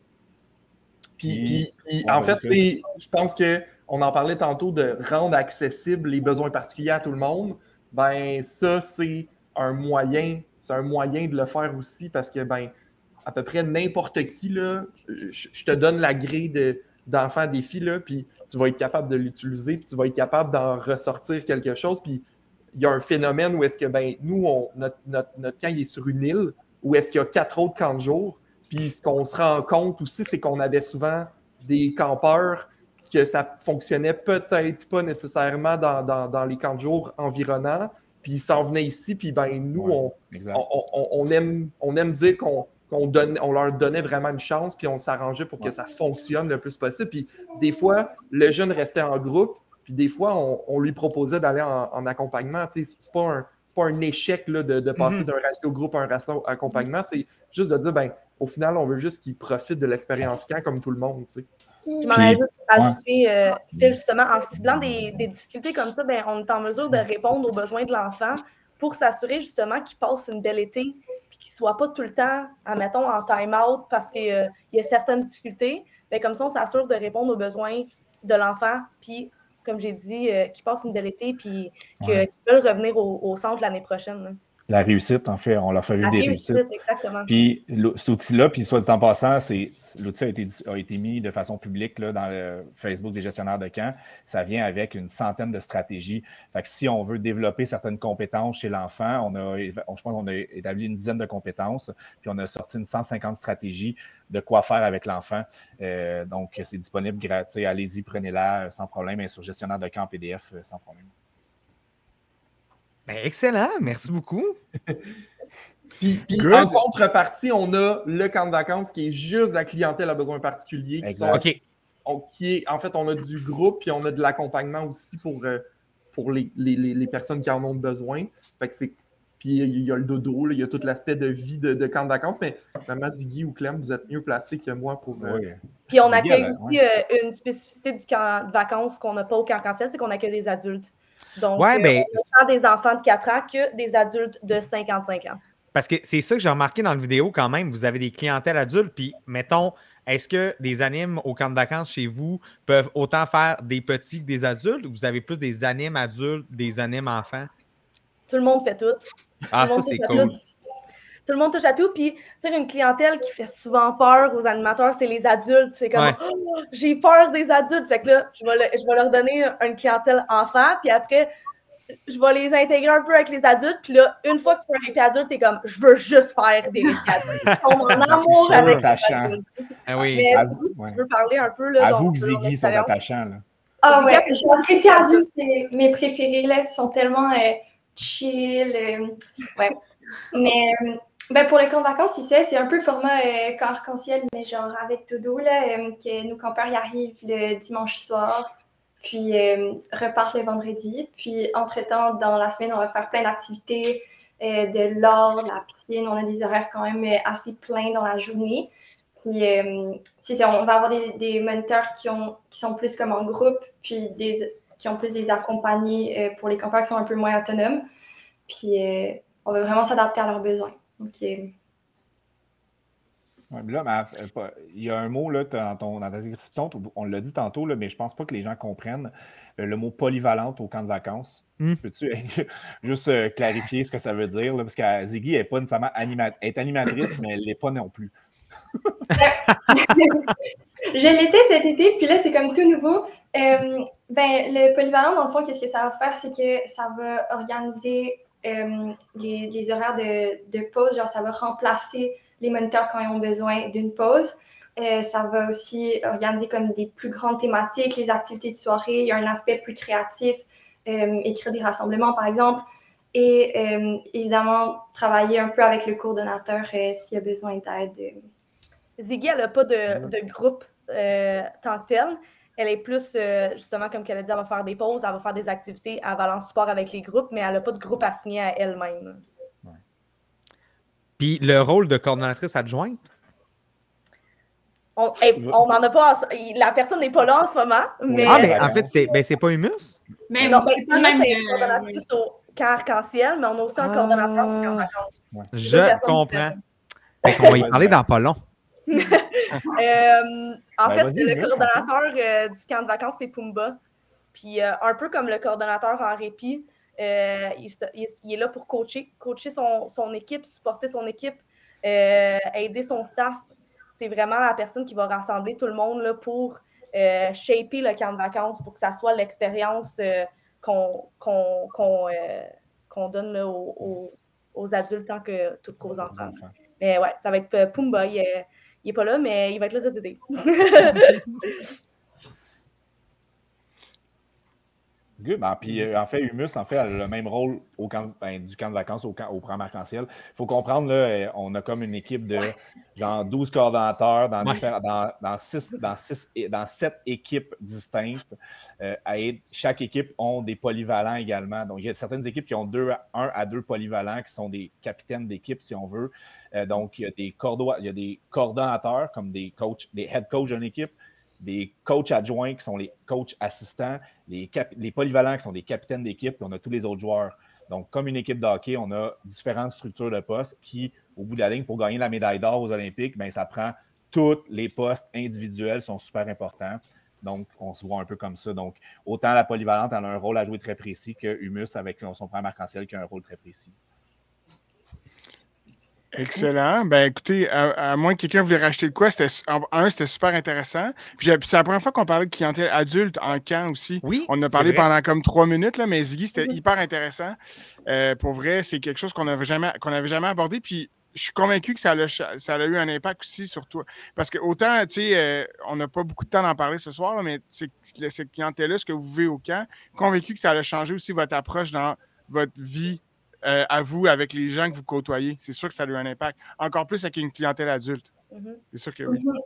Puis, puis, puis en fait, je pense qu'on en parlait tantôt de rendre accessibles les besoins particuliers à tout le monde. Ben ça, c'est un moyen, c'est un moyen de le faire aussi parce que, ben à peu près n'importe qui, là, je, je te donne la grille de, d'enfants défi, là, puis tu vas être capable de l'utiliser, puis tu vas être capable d'en ressortir quelque chose. Puis il y a un phénomène où est-ce que, ben nous, on, notre, notre, notre camp il est sur une île, où est-ce qu'il y a quatre autres camps de jour. Puis ce qu'on se rend compte aussi, c'est qu'on avait souvent des campeurs que ça fonctionnait peut-être pas nécessairement dans, dans, dans les camps de jour environnants. Puis ils s'en venaient ici, puis ben nous, ouais, on, on, on, on, aime, on aime dire qu'on On, donne, on leur donnait vraiment une chance, puis on s'arrangeait pour que ça fonctionne le plus possible. Puis des fois, le jeune restait en groupe, puis des fois, on, on lui proposait d'aller en, en accompagnement. Tu sais, c'est pas un, c'est pas un échec là, de, de passer mm-hmm. d'un ratio groupe à un ratio accompagnement. C'est juste de dire, ben, au final, on veut juste qu'ils profitent de l'expérience camp comme tout le monde. Tu sais. Je m'en ai juste ajouté, euh, Phil, justement, en ciblant des, des difficultés comme ça, ben, on est en mesure de répondre aux besoins de l'enfant pour s'assurer justement qu'il passe une belle été. Qu'il ne soit pas tout le temps, admettons, en time-out parce qu'il euh, y a certaines difficultés. Bien, comme ça, on s'assure de répondre aux besoins de l'enfant, puis, comme j'ai dit, euh, qu'il passe une belle été, puis ouais. qu'ils veulent revenir au, au centre l'année prochaine. Là. La réussite, en fait, on leur fait vivre des réussites. Exactement. Puis cet outil-là, puis soit dit en passant, c'est, l'outil a été, a été mis de façon publique là, dans le Facebook des gestionnaires de camp. Ça vient avec une centaine de stratégies. Fait que si on veut développer certaines compétences chez l'enfant, on a, je pense qu'on a établi une dizaine de compétences, puis on a sorti une cent cinquante stratégies de quoi faire avec l'enfant. Euh, donc, c'est disponible gratuit. Allez-y, prenez-la sans problème. Et sur gestionnaire de camp P D F, sans problème. Ben, excellent, merci beaucoup. puis, puis en contrepartie, on a le camp de vacances qui est juste la clientèle à besoins particuliers. Qui sont, OK. On, qui est, en fait, on a du groupe puis on a de l'accompagnement aussi pour, euh, pour les, les, les personnes qui en ont besoin. Fait que c'est, puis il y a le dodo, là, il y a tout l'aspect de vie de, de camp de vacances, mais maman Ziggy ou Clem, vous êtes mieux placés que moi pour... Euh, oui. Puis on Ziggy, accueille aussi ouais. euh, une spécificité du camp de vacances qu'on n'a pas au camp arc-en-ciel, c'est qu'on accueille des adultes. Donc, ouais, euh, ben, autant des enfants de quatre ans que des adultes de cinquante-cinq ans. Parce que c'est ça que j'ai remarqué dans la vidéo quand même. Vous avez des clientèles adultes, puis mettons, est-ce que des animes au camp de vacances chez vous peuvent autant faire des petits que des adultes ou vous avez plus des animes adultes, des animes enfants? Tout le monde fait tout. Ah, tout ça, c'est cool. Tout. Tout le monde touche à tout. Puis, tu sais, une clientèle qui fait souvent peur aux animateurs, c'est les adultes. C'est comme, ouais. oh, j'ai peur des adultes. Fait que là, je vais, le, je vais leur donner une clientèle enfant. Puis après, je vais les intégrer un peu avec les adultes. Puis là, une fois que tu fais un répit adulte, t'es comme, je veux juste faire des répits adultes. Ils sont en amour avec les adultes. Ah oui. Mais Avoue, tu, ouais. tu veux parler un peu, là. Avoue que Ziggy sont attachants, là. Ah oh, ouais, les répits adultes, c'est mes préférés, là. Ils sont tellement euh, chill. Euh, ouais. Mais... Ben pour le camp de vacances, c'est, c'est un peu le format euh, camp arc-en-ciel, mais genre avec Dodo, là, euh, que nos campeurs y arrivent le dimanche soir, puis euh, repartent le vendredi. Puis entre-temps, dans la semaine, on va faire plein d'activités, euh, de l'art, de la piscine. On a des horaires quand même assez pleins dans la journée. Puis euh, c'est ça, on va avoir des, des moniteurs qui, ont, qui sont plus comme en groupe, puis des, qui ont plus des accompagnés euh, pour les campeurs qui sont un peu moins autonomes. Puis euh, on va vraiment s'adapter à leurs besoins. OK. Ouais, là, mais, il y a un mot là, dans, ton, dans ta description, on l'a dit tantôt, là, mais je ne pense pas que les gens comprennent le mot polyvalente au camp de vacances. Mm. Peux-tu juste euh, clarifier ce que ça veut dire? Là, parce que Ziggy n'est pas nécessairement anima- est animatrice, mais elle ne l'est pas non plus. Je l'étais cet été, puis là, c'est comme tout nouveau. Euh, ben, le polyvalent, dans le fond, qu'est-ce que ça va faire? C'est que ça va organiser Euh, les, les horaires de, de pause, genre ça va remplacer les moniteurs quand ils ont besoin d'une pause. Euh, ça va aussi organiser comme des plus grandes thématiques, les activités de soirée. Il y a un aspect plus créatif, euh, écrire des rassemblements par exemple. Et euh, évidemment, travailler un peu avec le coordonnateur euh, s'il y a besoin d'aide. Ziggy, elle n'a pas de, de groupe euh, tant que tel. Elle est plus, euh, justement, comme qu'elle a dit, elle va faire des pauses, elle va faire des activités, elle va aller en support avec les groupes, mais elle n'a pas de groupe assigné à elle-même. Ouais. Puis le rôle de coordonnatrice adjointe? On n'en a pas. En, la personne n'est pas là en ce moment. Mais... Ah, mais en fait, c'est ben, c'est pas Humus? Mais non, c'est ben, pas même. C'est coordonnatrice euh, au camp Arc-en-Ciel, mais on a aussi un ah, coordonnateur au camp vacances. Ouais. Je comprends. Fait qu'on va y parler dans pas long. euh, en ben, fait, le coordonnateur euh, du camp de vacances, c'est Pumba. Puis euh, un peu comme le coordonnateur en répit, euh, il, il, il est là pour coacher, coacher son, son équipe, supporter son équipe, euh, aider son staff. C'est vraiment la personne qui va rassembler tout le monde là, pour euh, shaper le camp de vacances, pour que ça soit l'expérience euh, qu'on, qu'on, qu'on, euh, qu'on donne là, aux, aux, aux adultes tant que toutes qu'aux enfants. Mais ouais, ça va être euh, Pumba. Il est, il est pas là, mais il va être là cet été. Good. Ben, puis, euh, en fait, Humus, en fait, a le même rôle au camp, ben, du camp de vacances au, camp, au programme Arc-en-Ciel. Il faut comprendre, là, on a comme une équipe de genre douze coordonnateurs dans, ouais. dans, dans, six, dans, six, dans sept équipes distinctes. Euh, à être, chaque équipe ont des polyvalents également. Donc, il y a certaines équipes qui ont deux, un à deux polyvalents qui sont des capitaines d'équipe, si on veut. Euh, donc, il y a des, cordo, il y a des coordonnateurs comme des coachs, des head coachs d'une équipe, des coachs adjoints qui sont les coachs assistants, les, cap- les polyvalents qui sont des capitaines d'équipe, puis on a tous les autres joueurs. Donc, comme une équipe de hockey, on a différentes structures de postes qui, au bout de la ligne, pour gagner la médaille d'or aux Olympiques, bien, ça prend tous les postes individuels sont super importants. Donc, on se voit un peu comme ça. Donc, autant la polyvalente, elle a un rôle à jouer très précis que Humus avec son programme Arc-en-Ciel qui a un rôle très précis. Excellent. Ben écoutez, à, à moins que quelqu'un voulait racheter de quoi, c'était, un, c'était super intéressant. Puis, puis c'est la première fois qu'on parlait de clientèle adulte en camp aussi. Oui, on en a parlé pendant comme trois minutes, là, mais Ziggy, c'était hyper intéressant. Euh, pour vrai, c'est quelque chose qu'on n'avait jamais, qu'on n'avait jamais abordé. Puis je suis convaincu que ça a, ça a eu un impact aussi sur toi. Parce que autant, tu sais, euh, on n'a pas beaucoup de temps d'en parler ce soir, là, mais c'est, cette clientèle-là, ce que vous vivez au camp, convaincu que ça a changé aussi votre approche dans votre vie. Euh, à vous, avec les gens que vous côtoyez. C'est sûr que ça a eu un impact. Encore plus avec une clientèle adulte. Mm-hmm. C'est sûr que oui. Mm-hmm.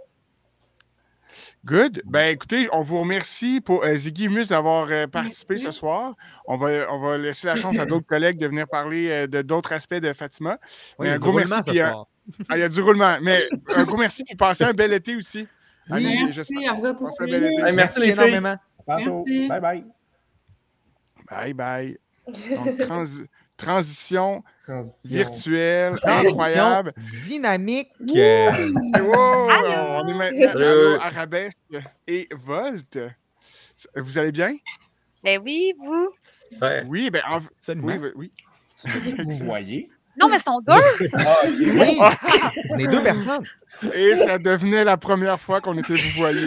Good. Ben écoutez, on vous remercie pour euh, Ziggy Humus d'avoir euh, participé Merci. Ce soir. On va, on va laisser la chance à d'autres collègues de venir parler euh, de d'autres aspects de Fatima. Oui, mais un gros merci. Puis, un... ah, il y a du roulement. Mais un gros merci pour passer un bel été aussi. Oui, Allez, merci à vous autres aussi. Hey, merci, merci les filles. À tantôt. Bye bye. Bye bye. Donc, trans... Transition, Transition virtuelle, Transition incroyable. Dynamique. Euh... Wow, on est maintenant à Arabesque et Volt. Vous allez bien? Ben oui, vous? Ouais. Oui, ben en... oui, oui. Vous voyez? Non, mais ils sont deux. Ah, oui, on est deux personnes. Et ça devenait la première fois qu'on était vous voyez.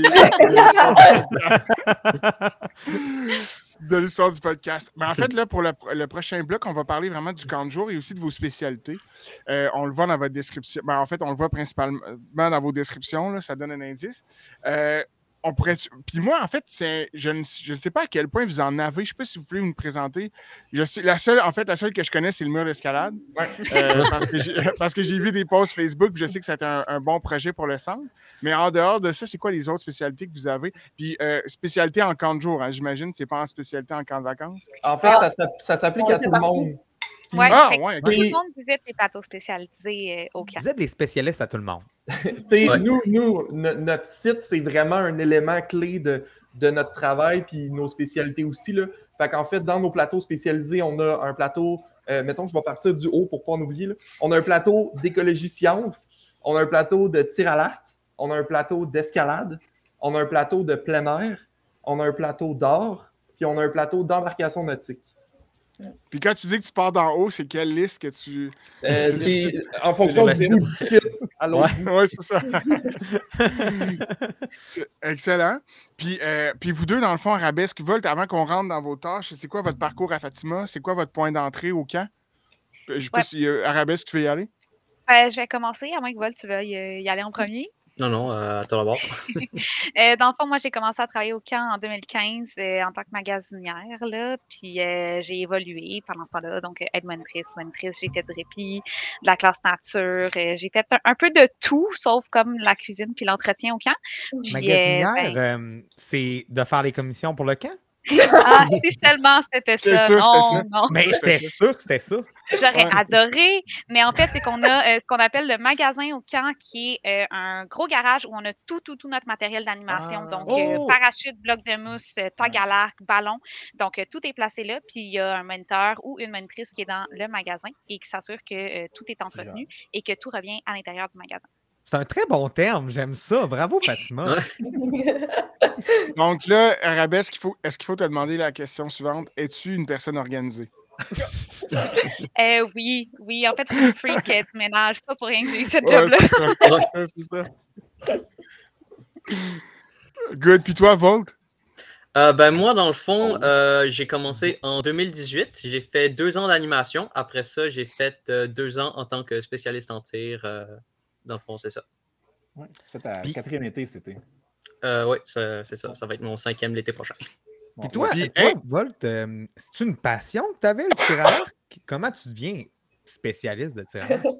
De l'histoire du podcast. Mais en fait, là, pour le, le prochain bloc, on va parler vraiment du camp de jour et aussi de vos spécialités. Euh, on le voit dans votre description. Ben, en fait, on le voit principalement dans vos descriptions. Là, ça donne un indice. Euh, on pourrait... Puis moi, en fait, c'est... je ne je ne sais pas à quel point vous en avez. Je ne sais pas si vous voulez me présenter. Je sais... La seule, en fait, la seule que je connais, c'est le mur d'escalade. Ouais. Euh, parce, que j'ai... parce que j'ai vu des posts Facebook. Je sais que c'était un, un bon projet pour le centre. Mais en dehors de ça, c'est quoi les autres spécialités que vous avez? Puis euh, spécialité en camp de jour, hein, j'imagine. C'est pas en spécialité en camp de vacances? En fait, ah, ça, ça s'applique à tout le monde. Oui, ah, ouais, okay. Tout le monde visite les plateaux spécialisés euh, au camp. Vous êtes des spécialistes à tout le monde. ouais. Nous, nous no- notre site, c'est vraiment un élément clé de, de notre travail puis nos spécialités aussi. Là. Fait qu'en fait, dans nos plateaux spécialisés, on a un plateau, euh, mettons, je vais partir du haut pour ne pas en oublier. Là. On a un plateau d'écologie sciences, on a un plateau de tir à l'arc, on a un plateau d'escalade, on a un plateau de plein air, on a un plateau d'art, puis on a un plateau d'embarcation nautique. Puis quand tu dis que tu pars d'en haut, c'est quelle liste que tu... Euh, c'est en fonction du bout du site à l'autre bout. Oui, c'est ça. C'est excellent. Puis, euh, puis vous deux, dans le fond, Arabesque, Volt, avant qu'on rentre dans vos tâches, c'est quoi votre parcours à Fatima? C'est quoi votre point d'entrée au camp? Je sais pas ouais. si euh, Arabesque, tu veux y aller? Euh, je vais commencer, à moins que Volt, tu veuilles y aller en premier. Non, non, euh, attends d'abord. euh, dans le fond, moi, j'ai commencé à travailler au camp en deux mille quinze euh, en tant que magasinière, là, puis euh, j'ai évolué pendant ce temps-là, donc aide-monitrice, monitrice, j'ai fait du répit, de la classe nature, euh, j'ai fait un, un peu de tout, sauf comme la cuisine puis l'entretien au camp. Puis, magasinière, euh, ben, euh, c'est de faire les commissions pour le camp? Ah, si seulement c'était J'étais ça. sûr que c'était Non, ça. non. Mais j'étais ça. sûr que c'était ça. J'aurais Ouais. adoré, mais en fait, c'est qu'on a euh, ce qu'on appelle le magasin au camp, qui est euh, un gros garage où on a tout, tout, tout notre matériel d'animation. Ah. Donc, euh, Oh! parachute, bloc de mousse, euh, tag à l'arc, ballon. Donc, euh, tout est placé là. Puis, il y a un moniteur ou une monitrice qui est dans le magasin et qui s'assure que euh, tout est entretenu et que tout revient à l'intérieur du magasin. C'est un très bon terme, j'aime ça. Bravo, Fatima. Donc là, Arabesque, est-ce qu'il faut, est-ce qu'il faut te demander la question suivante? Es-tu une personne organisée? Euh, oui, oui. En fait, je suis une freak euh, du ménage. C'est pas pour rien que j'ai eu cette Ouais, job-là. c'est ça. Ouais, c'est ça. Good. Puis toi, Volt? Euh, ben moi, dans le fond, euh, j'ai commencé en deux mille dix-huit. J'ai fait deux ans d'animation. Après ça, j'ai fait euh, deux ans en tant que spécialiste en tir. Euh, dans le fond, c'est ça. Ouais, tu fais ta Puis- quatrième été cet été. Euh, oui, c'est ça. Ça va être mon cinquième l'été prochain. Bon, Puis toi, Puis, toi, hey! Volt, euh, c'est une passion que tu avais, le tir à l'arc? Comment tu deviens spécialiste de tir à l'arc?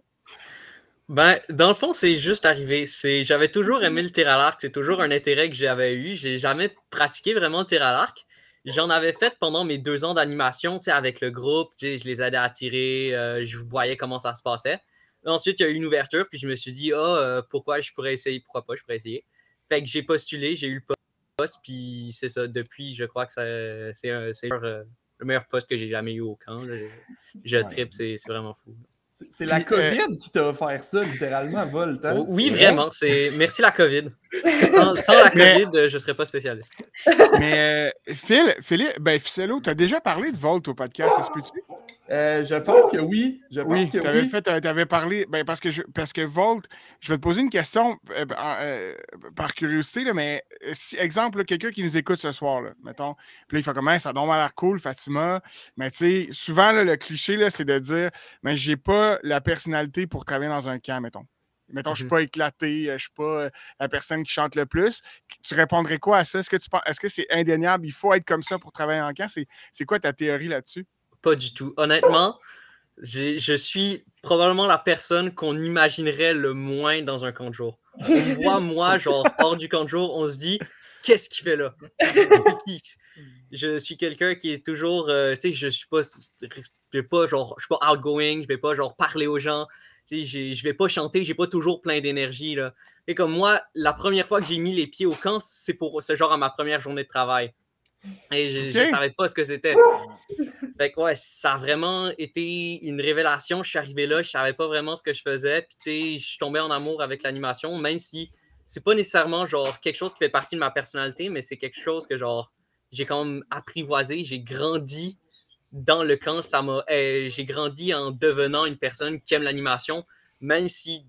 Ben, dans le fond, c'est juste arrivé. C'est, j'avais toujours aimé le tir à l'arc. C'est toujours un intérêt que j'avais eu. J'ai jamais pratiqué vraiment le tir à l'arc. J'en avais fait pendant mes deux ans d'animation, tu sais, avec le groupe. Tu sais, je les aidais à tirer. Euh, je voyais comment ça se passait. Ensuite, il y a eu une ouverture, puis je me suis dit, ah, euh, pourquoi je pourrais essayer, pourquoi pas, je pourrais essayer. Fait que j'ai postulé, j'ai eu le poste, puis c'est ça. Depuis, je crois que ça, c'est, un, c'est euh, le meilleur poste que j'ai jamais eu au camp. Là. Je Ouais. trippe, c'est, c'est vraiment fou. C'est, c'est la Puis, euh, COVID qui t'a offert ça, littéralement, Volt. Hein? Oh, oui, C'est vraiment. C'est... Merci la COVID. Sans, sans la Mais- COVID, je ne serais pas spécialiste. Mais euh, Phil, Philippe, ben Ficello, tu as déjà parlé de Volt au podcast, ça se peut-tu? Euh, je pense que oui. Je pense Oui, que tu avais oui. fait, tu avais parlé, ben parce que je, parce que Volt, je vais te poser une question euh, euh, par curiosité, là, mais euh, si, exemple, là, quelqu'un qui nous écoute ce soir, là, mettons, puis là, il fait comment, ça a donc l'air cool, Fatima, mais tu sais, souvent, là, le cliché, là, c'est de dire, mais j'ai pas la personnalité pour travailler dans un camp, mettons. Mettons, je suis Mhm. pas éclaté, euh, je suis pas euh, la personne qui chante le plus. Tu répondrais quoi à ça? Est-ce que tu penses, est-ce que c'est indéniable? Il faut être comme ça pour travailler en camp? C'est, c'est quoi ta théorie là-dessus? Pas du tout. Honnêtement, j'ai, je suis probablement la personne qu'on imaginerait le moins dans un camp de jour. On me voit, moi, genre, hors du camp de jour, on se dit, qu'est-ce qu'il fait là? C'est qui? Je suis quelqu'un qui est toujours, euh, tu sais, je suis pas, je vais pas, genre, je suis pas outgoing, je vais pas, genre, parler aux gens. Tu sais, j'ai- je vais pas chanter, j'ai pas toujours plein d'énergie, là. Et comme moi, la première fois que j'ai mis les pieds au camp, c'est pour ce genre à ma première journée de travail. Et je, Ok. je savais pas ce que c'était. Fait que ouais, ça a vraiment été une révélation. Je suis arrivé là, je savais pas vraiment ce que je faisais. Puis tu sais, je suis tombé en amour avec l'animation, même si c'est pas nécessairement genre quelque chose qui fait partie de ma personnalité, mais c'est quelque chose que genre j'ai quand même apprivoisé, j'ai grandi dans le camp. Ça m'a, euh, j'ai grandi en devenant une personne qui aime l'animation, même si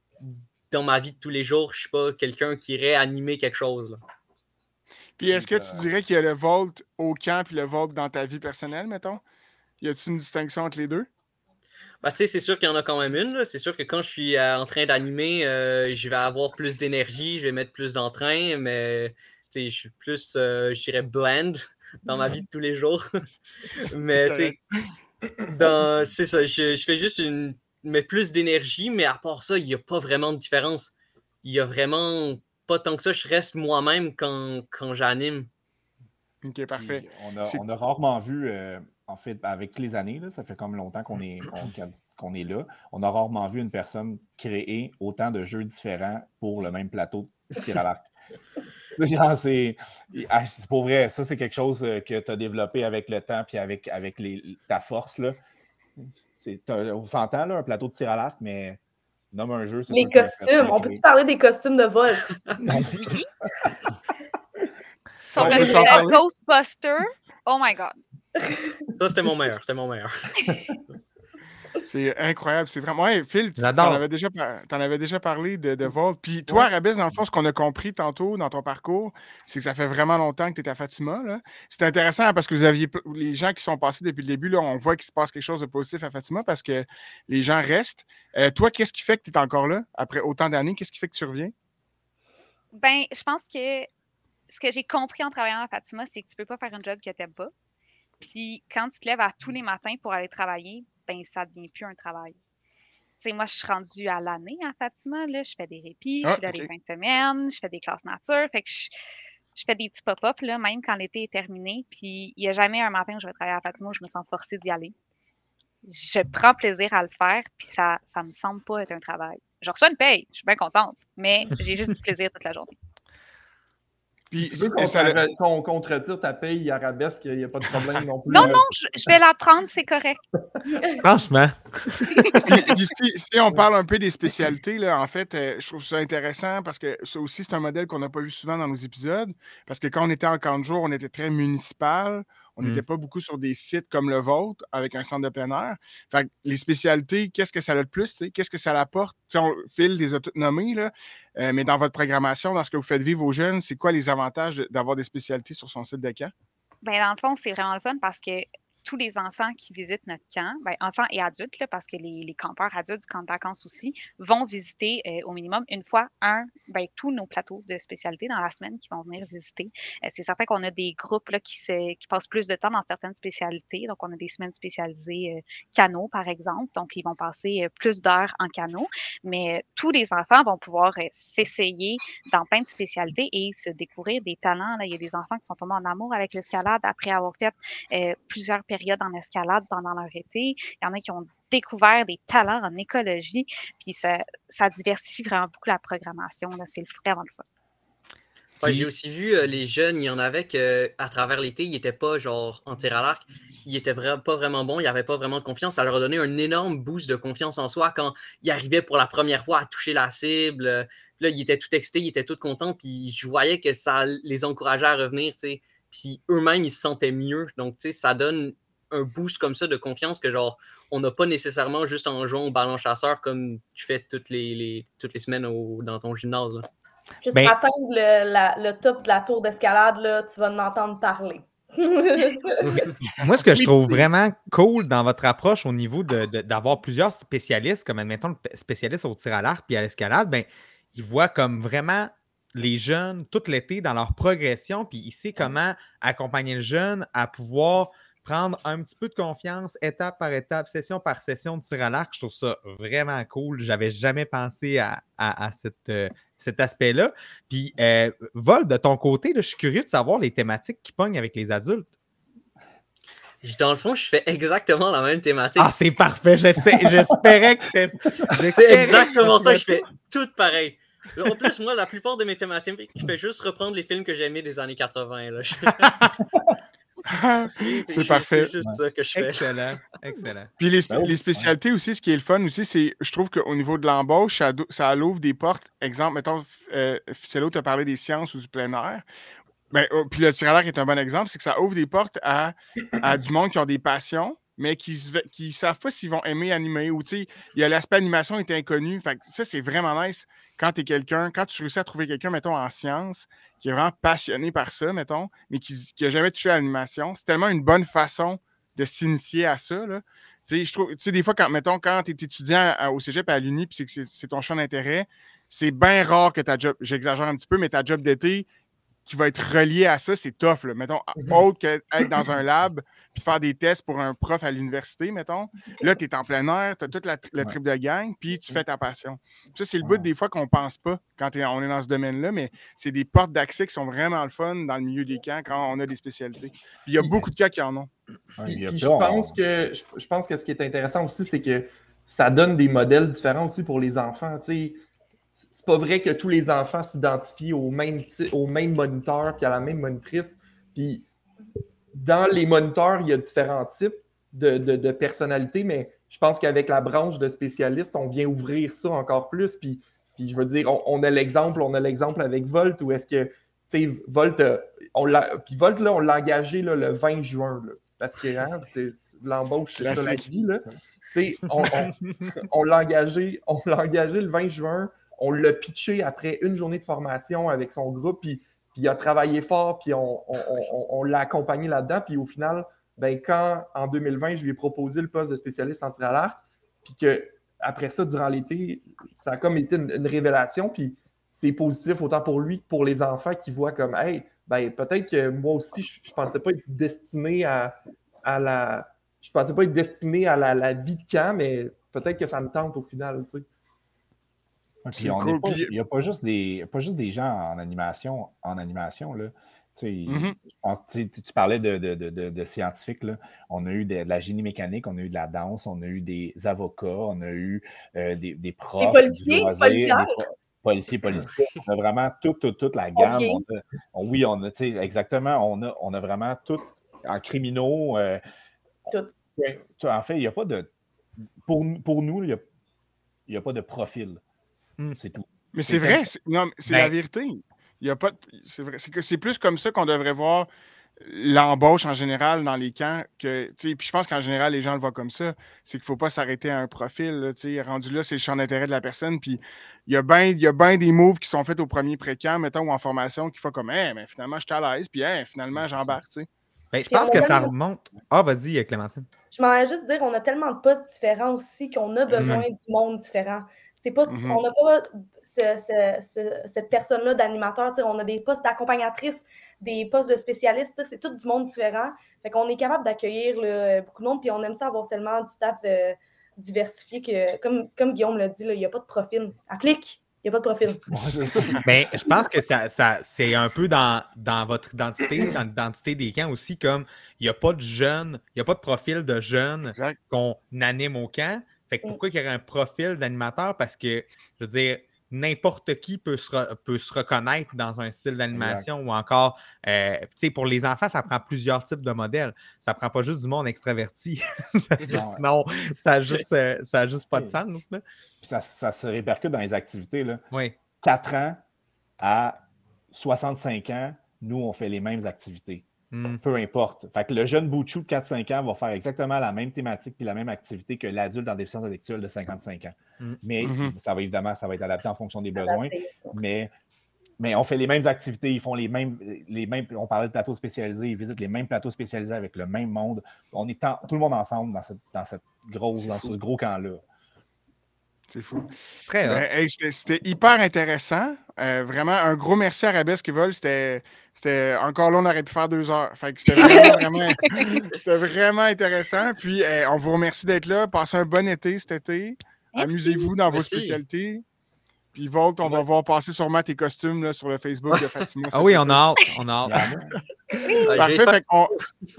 dans ma vie de tous les jours, je suis pas quelqu'un qui irait animer quelque chose. Là. Puis est-ce que tu dirais qu'il y a le Volt au camp puis le Volt dans ta vie personnelle, mettons? Y a-t-il une distinction entre les deux? Bah, tu sais, c'est sûr qu'il y en a quand même une. Là. C'est sûr que quand je suis euh, en train d'animer, euh, je vais avoir plus d'énergie, je vais mettre plus d'entrain, mais tu sais, je suis plus, euh, je dirais, bland dans ma vie de tous les jours. mais tu sais, dans- c'est ça, je, je fais juste une, mettre plus d'énergie, mais à part ça, il n'y a pas vraiment de différence. Il y a vraiment pas tant que ça, je reste moi-même quand, quand j'anime. Ok, parfait. Puis On a, C'est- on a rarement vu, euh, en fait, avec les années, là, ça fait comme longtemps qu'on est, qu'on, qu'on est là, on a rarement vu une personne créer autant de jeux différents pour le même plateau de tir à l'arc. Genre, c'est, ah, c'est pour vrai, ça c'est quelque chose euh, que tu as développé avec le temps puis avec, avec les, ta force. Là. C'est, on s'entend, là, un plateau de tir à l'arc, mais nomme un jeu. C'est Les sûr qu'il y a costumes. personne On qui peut-tu parler des costumes de Volt? Son Ouais, costume on peut en de Ghostbuster. Oh my God. Ça, c'était mon meilleur, c'était mon meilleur. C'est incroyable. C'est vraiment. Ouais, Phil, tu J'adore. en avais déjà, par- t'en avais déjà parlé de, de Volt. Puis toi, Arabesque, dans le fond, ce qu'on a compris tantôt dans ton parcours, c'est que ça fait vraiment longtemps que tu es à Fatima. Là. C'est intéressant parce que vous aviez les gens qui sont passés depuis le début, là, on voit qu'il se passe quelque chose de positif à Fatima parce que les gens restent. Euh, toi, qu'est-ce qui fait que tu es encore là après autant d'années? Qu'est-ce qui fait que tu reviens? Ben, je pense que ce que j'ai compris en travaillant à Fatima, c'est que tu peux pas faire un job que tu n'aimes pas. Puis quand tu te lèves à tous les matins pour aller travailler, ben ça devient plus un travail. Tu sais, moi, je suis rendue à l'année à Fatima, là. Je fais des répits, je Ah, suis là ok. les fins de semaine, je fais des classes nature. Fait que je, je fais des petits pop-up, là, même quand l'été est terminé. Puis il n'y a jamais un matin où je vais travailler à Fatima où je me sens forcée d'y aller. Je prends plaisir à le faire, puis ça ne me semble pas être un travail. Je reçois une paye, je suis bien contente, mais j'ai juste du plaisir toute la journée. Si tu veux qu'on ça... qu'on contretire ta paye arabesque, il n'y a pas de problème non plus. Non, non, je, je vais la prendre, c'est correct. Franchement. si, si on parle un peu des spécialités, là, en fait, euh, je trouve ça intéressant parce que ça aussi, c'est un modèle qu'on n'a pas vu souvent dans nos épisodes. Parce que quand on était en camp de jour, on était très municipal. On n'était mm. pas beaucoup sur des sites comme le vôtre, avec un centre de plein air. Fait que les spécialités, qu'est-ce que ça a de plus? T'sais? Qu'est-ce que ça l'apporte? T'sais, on file des autonomies, là, euh, mais dans votre programmation, dans ce que vous faites vivre aux jeunes, c'est quoi les avantages d'avoir des spécialités sur son site de camp? Bien, dans le fond, c'est vraiment le fun parce que tous les enfants qui visitent notre camp, bien, enfants et adultes, là, parce que les, les campeurs adultes du camp de vacances aussi, vont visiter euh, au minimum une fois un, bien, tous nos plateaux de spécialité dans la semaine qui vont venir visiter. Euh, c'est certain qu'on a des groupes là, qui, se, qui passent plus de temps dans certaines spécialités. Donc, on a des semaines spécialisées euh, canot, par exemple. Donc, ils vont passer euh, plus d'heures en canot. Mais euh, tous les enfants vont pouvoir euh, s'essayer dans plein de spécialités et se découvrir des talents. Là. Il y a des enfants qui sont tombés en amour avec l'escalade après avoir fait euh, plusieurs périodes en escalade pendant leur été. Il y en a qui ont découvert des talents en écologie, puis ça, ça diversifie vraiment beaucoup la programmation. Là. C'est vraiment le fun. Ouais, j'ai aussi vu euh, les jeunes, il y en avait qu'à travers l'été, ils n'étaient pas genre en tir à l'arc, ils n'étaient vra- pas vraiment bons, ils n'avaient pas vraiment de confiance. Ça leur a donné un énorme boost de confiance en soi quand ils arrivaient pour la première fois à toucher la cible. Euh, là, ils étaient tout excités, ils étaient tout contents, puis je voyais que ça les encourageait à revenir, tu sais. Puis eux-mêmes, ils se sentaient mieux. Donc, tu sais, ça donne un boost comme ça de confiance que genre on n'a pas nécessairement juste en jouant au ballon chasseur comme tu fais toutes les, les, toutes les semaines au, dans ton gymnase. Là. Juste ben, atteindre le, la, le top de la tour d'escalade, là, tu vas en entendre parler. Moi, ce que je trouve vraiment cool dans votre approche au niveau de, de, d'avoir plusieurs spécialistes, comme admettons le spécialiste au tir à l'arc puis à l'escalade, ben, ils voient comme vraiment les jeunes tout l'été dans leur progression, puis il sait comment accompagner le jeune à pouvoir prendre un petit peu de confiance, étape par étape, session par session de tir à l'arc. Je trouve ça vraiment cool. Je n'avais jamais pensé à, à, à cette, euh, cet aspect-là. Puis, euh, Vol, de ton côté, là, je suis curieux de savoir les thématiques qui pognent avec les adultes. Dans le fond, je fais exactement la même thématique. Ah, c'est parfait. J'essaie, j'espérais que c'était... C'est exactement ça. Je fais tout pareil. En plus, moi, la plupart de mes thématiques, je fais juste reprendre les films que j'aimais des années quatre-vingts. Là. c'est je, parfait. C'est juste ça que je fais. Excellent. Excellent. Puis les, les spécialités aussi, ce qui est le fun aussi, c'est, je trouve qu'au niveau de l'embauche, ça, ça ouvre des portes. Exemple, mettons, euh, Ficello t'a parlé des sciences ou du plein air. Ben, oh, puis le tir à l'arc est un bon exemple, c'est que ça ouvre des portes à, à du monde qui ont des passions, mais qui ne savent pas s'ils vont aimer animer. Ou tu sais, il y a l'aspect animation est inconnu. Fait que ça, c'est vraiment nice quand tu es quelqu'un, quand tu réussis à trouver quelqu'un, mettons, en sciences, qui est vraiment passionné par ça, mettons, mais qui n'a jamais touché à l'animation. C'est tellement une bonne façon de s'initier à ça. Là. Tu sais, je trouve, tu sais, des fois, quand, mettons, quand tu es étudiant à, au cégep et à l'Uni, puis c'est, c'est ton champ d'intérêt, c'est bien rare que ta job, j'exagère un petit peu, mais ta job d'été qui va être relié à ça, c'est tough, là. Mettons, mm-hmm. autre qu'être dans un lab puis faire des tests pour un prof à l'université, mettons. Là, tu es en plein air, tu as toute la, la trip de gang, puis tu fais ta passion. Ça, c'est le bout des fois qu'on pense pas quand on est dans ce domaine-là, mais c'est des portes d'accès qui sont vraiment le fun dans le milieu des camps quand on a des spécialités. Puis il y a beaucoup de cas qui en ont. Puis, puis je, pense que, je, je pense que ce qui est intéressant aussi, c'est que ça donne des modèles différents aussi pour les enfants, tu sais. C'est pas vrai que tous les enfants s'identifient au même, au même moniteur puis à la même monitrice. Puis dans les moniteurs, il y a différents types de, de, de personnalités, mais je pense qu'avec la branche de spécialistes, on vient ouvrir ça encore plus. Puis, puis je veux dire, on, on a l'exemple, on a l'exemple avec Volt, où est-ce que, tu sais, Volt, on l'a, puis Volt, là, on l'a engagé là, le vingt juin, là, parce que hein, c'est, c'est, l'embauche, c'est ça la vie, là. Tu sais, on, on, on, l'a engagé, on l'a engagé le vingt juin. On l'a pitché après une journée de formation avec son groupe, puis, puis il a travaillé fort, puis on, on, on, on l'a accompagné là-dedans. Puis au final, ben, quand en deux mille vingt, je lui ai proposé le poste de spécialiste en tir à l'arc, puis qu'après ça, durant l'été, ça a comme été une, une révélation, puis c'est positif autant pour lui que pour les enfants qui voient comme « Hey, ben, peut-être que moi aussi, je ne pensais pas être destiné à, à la... Je pensais pas être destiné à la, la vie de camp, mais peut-être que ça me tente au final, tu sais. » Ouais, puis on cool. pas, il n'y a pas juste, des, pas juste des gens en animation, en animation là. Mm-hmm. Je pense, tu parlais de, de, de, de scientifiques. Là. On a eu de, de la génie mécanique, on a eu de la danse, on a eu des avocats, on a eu euh, des, des profs, des policiers, des loisirs, des policiers, policiers. On a vraiment toute, toute, toute la gamme. Okay. On a, on, oui, on a, exactement, on a, on a vraiment tout en criminaux. Euh, tout. On, en fait, il n'y a pas de. Pour, pour nous, il n'y a, a pas de profil. Mm. C'est tout. Mais c'est, c'est vrai, c'est, non, c'est ben, la vérité. Il y a pas de, c'est vrai, c'est que c'est plus comme ça qu'on devrait voir l'embauche en général dans les camps. Que, puis je pense qu'en général, les gens le voient comme ça. C'est qu'il ne faut pas s'arrêter à un profil. Là, rendu là, c'est le champ d'intérêt de la personne. Puis il y a bien ben des moves qui sont faits au premier pré-camp, mettons, ou en formation, qui font comme hey, mais finalement, je suis à l'aise. Puis hey, finalement, j'embarque. Ben, je pense que ça remonte. Ah, vas-y, Clémentine. Je m'en vais juste dire, on a tellement de postes différents aussi qu'on a besoin mmh. du monde différent. C'est pas, mmh. On n'a pas ce, ce, ce, cette personne-là d'animateur. On a des postes d'accompagnatrice, des postes de spécialistes. C'est tout du monde différent. Fait qu'on est capable d'accueillir là, beaucoup de monde. Puis on aime ça avoir tellement du staff euh, diversifié que, comme, comme Guillaume l'a dit, il n'y a pas de profil. Applique! Il n'y a pas de profil. Mais je pense que ça, ça, c'est un peu dans, dans votre identité, dans l'identité des camps aussi, comme il n'y a pas de jeunes, il n'y a pas de profil de jeunes exact. Qu'on anime au camp. Fait que pourquoi il y aurait un profil d'animateur? Parce que, je veux dire, n'importe qui peut se, re, peut se reconnaître dans un style d'animation exact. Ou encore, euh, tu sais, pour les enfants, ça prend plusieurs types de modèles. Ça prend pas juste du monde extraverti, parce que non, sinon, ouais. ça n'a juste, euh, ça a juste pas de sens. Là. Puis ça, ça se répercute dans les activités. Là. Oui. quatre ans à soixante-cinq ans, nous, on fait les mêmes activités. Mm. Peu importe. Fait que le jeune Bouchou de quatre cinq ans va faire exactement la même thématique et la même activité que l'adulte en déficience intellectuelle de cinquante-cinq ans. Mm. Mais mm-hmm. ça va évidemment, ça va être adapté en fonction des besoins. Mais, mais on fait les mêmes activités, ils font les mêmes, les mêmes. On parlait de plateaux spécialisés, ils visitent les mêmes plateaux spécialisés avec le même monde. On est en, tout le monde ensemble dans, cette, dans, cette grosse, dans ce gros camp-là. C'est fou. Très ben, hey, c'était, c'était hyper intéressant. Euh, vraiment, un gros merci à Arabesque Vol. C'était, c'était encore là, on aurait pu faire deux heures. Fait que c'était vraiment, vraiment, c'était vraiment intéressant. Puis, euh, on vous remercie d'être là. Passez un bon été cet été. Merci. Amusez-vous dans merci. Vos spécialités. Puis, Volt, on va voir passer sûrement tes costumes là, sur le Facebook de Fatima. Ah oui, on a hâte. On a hâte. Parfait. Fait qu'on...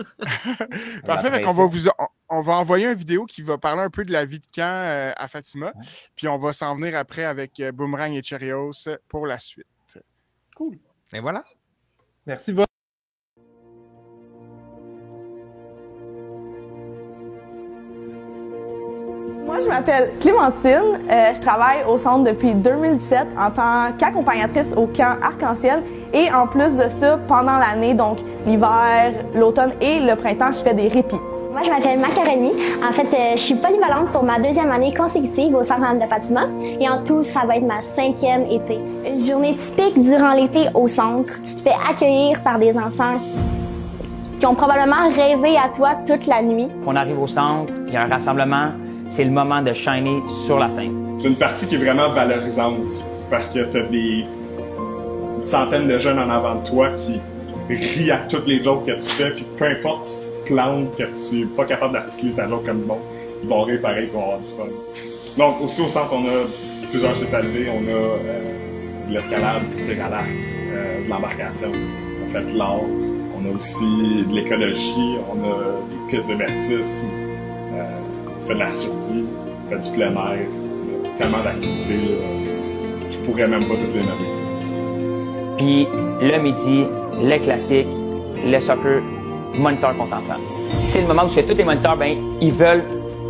Parfait. Fait qu'on va vous... On va envoyer une vidéo qui va parler un peu de la vie de camp euh, à Fatima. Puis on va s'en venir après avec euh, Boomerang et Cheerios pour la suite. Cool. Et voilà. Merci, Volt. Moi, je m'appelle Clémentine. Euh, je travaille au centre depuis deux mille dix-sept en tant qu'accompagnatrice au camp Arc-en-Ciel. Et en plus de ça, pendant l'année, donc l'hiver, l'automne et le printemps, je fais des répits. Moi, je m'appelle Macaroni. En fait, euh, je suis polyvalente pour ma deuxième année consécutive au Centre Madame de Fatima. Et en tout, ça va être ma cinquième été. Une journée typique durant l'été au centre. Tu te fais accueillir par des enfants qui ont probablement rêvé à toi toute la nuit. On arrive au centre, il y a un rassemblement. C'est le moment de shiner sur la scène. C'est une partie qui est vraiment valorisante parce que tu as des une centaine de jeunes en avant de toi qui rient à toutes les jokes que tu fais, puis peu importe si tu te plantes, que tu n'es pas capable d'articuler ta joke comme bon, ils vont rire pareil, ils vont avoir du fun. Donc aussi au centre, on a plusieurs spécialités. On a euh, de l'escalade, du tir à l'arc, euh, de l'embarcation, on fait de l'art, on a aussi de l'écologie, on a des pistes de vertisme, euh, on fait de la survie, on fait du plein air, on a tellement d'activités, là, je pourrais même pas toutes les nommer. Puis le midi, le classique, le soccer, moniteur contre enfants. C'est le moment où tous les moniteurs, ben, ils veulent,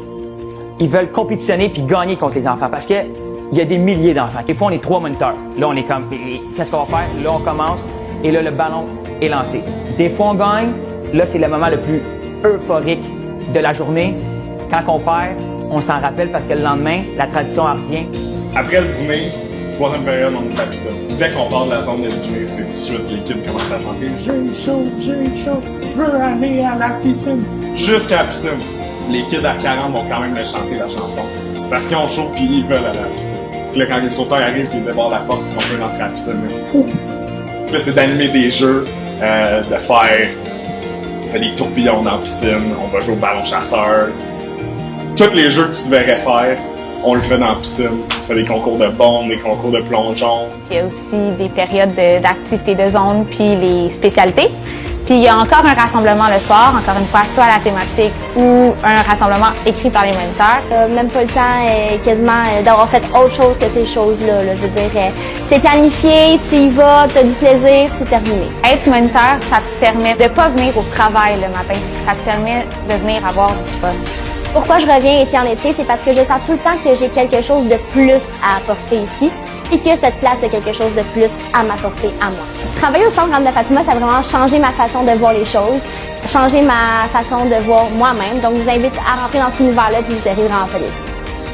ils veulent compétitionner puis gagner contre les enfants parce que il y a des milliers d'enfants. Des fois, on est trois moniteurs. Là, on est comme, qu'est-ce qu'on va faire? Là, on commence et là, le ballon est lancé. Des fois, on gagne. Là, c'est le moment le plus euphorique de la journée. Quand on perd, on s'en rappelle parce que le lendemain, la tradition en revient. Après le dîner, troisième période, on est à la piscine. Dès qu'on part de la zone de dîner, c'est tout de suite, les kids commencent à chanter « J'ai chaud, j'ai chaud, je veux aller à la piscine ». Jusqu'à la piscine. Les kids à quarante vont quand même le chanter, la chanson. Parce qu'ils ont chaud, puis ils veulent aller à la piscine. Puis là, quand les sauteurs arrivent, ils débordent la porte, ils vont rentrer à la piscine. Puis là, c'est d'animer des jeux, euh, de faire... On fait des tourbillons dans la piscine, on va jouer au ballon chasseur. Tous les jeux que tu devrais faire, on le fait dans la piscine. On fait des concours de bombe, des concours de plongeon. Il y a aussi des périodes de, d'activités de zone, puis les spécialités. Puis il y a encore un rassemblement le soir, encore une fois, soit à la thématique ou un rassemblement écrit par les moniteurs. Euh, même pas le temps euh, quasiment euh, d'avoir fait autre chose que ces choses-là. Là. Je veux dire, euh, c'est planifié, tu y vas, tu as du plaisir, c'est terminé. Être moniteur, ça te permet de pas venir au travail le matin. Ça te permet de venir avoir du fun. Pourquoi je reviens été en été, c'est parce que je sens tout le temps que j'ai quelque chose de plus à apporter ici et que cette place a quelque chose de plus à m'apporter à moi. Travailler au Centre Anne-de-Fatima, ça a vraiment changé ma façon de voir les choses, changé ma façon de voir moi-même. Donc, je vous invite à rentrer dans cet univers-là et vous serez vraiment pas déçus.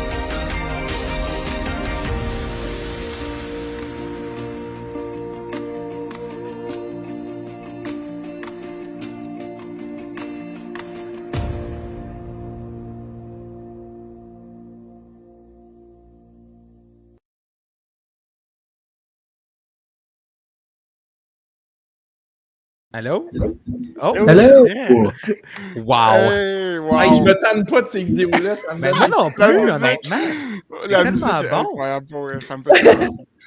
Allô? Oh! Hello! Wow! Hey, wow. Hey, je me tanne pas de ces vidéos-là. Ça me Mais donne moi des non super plus, bons honnêtement. La C'est musique tellement est bon. incroyable pour eux, ça me fait plaisir.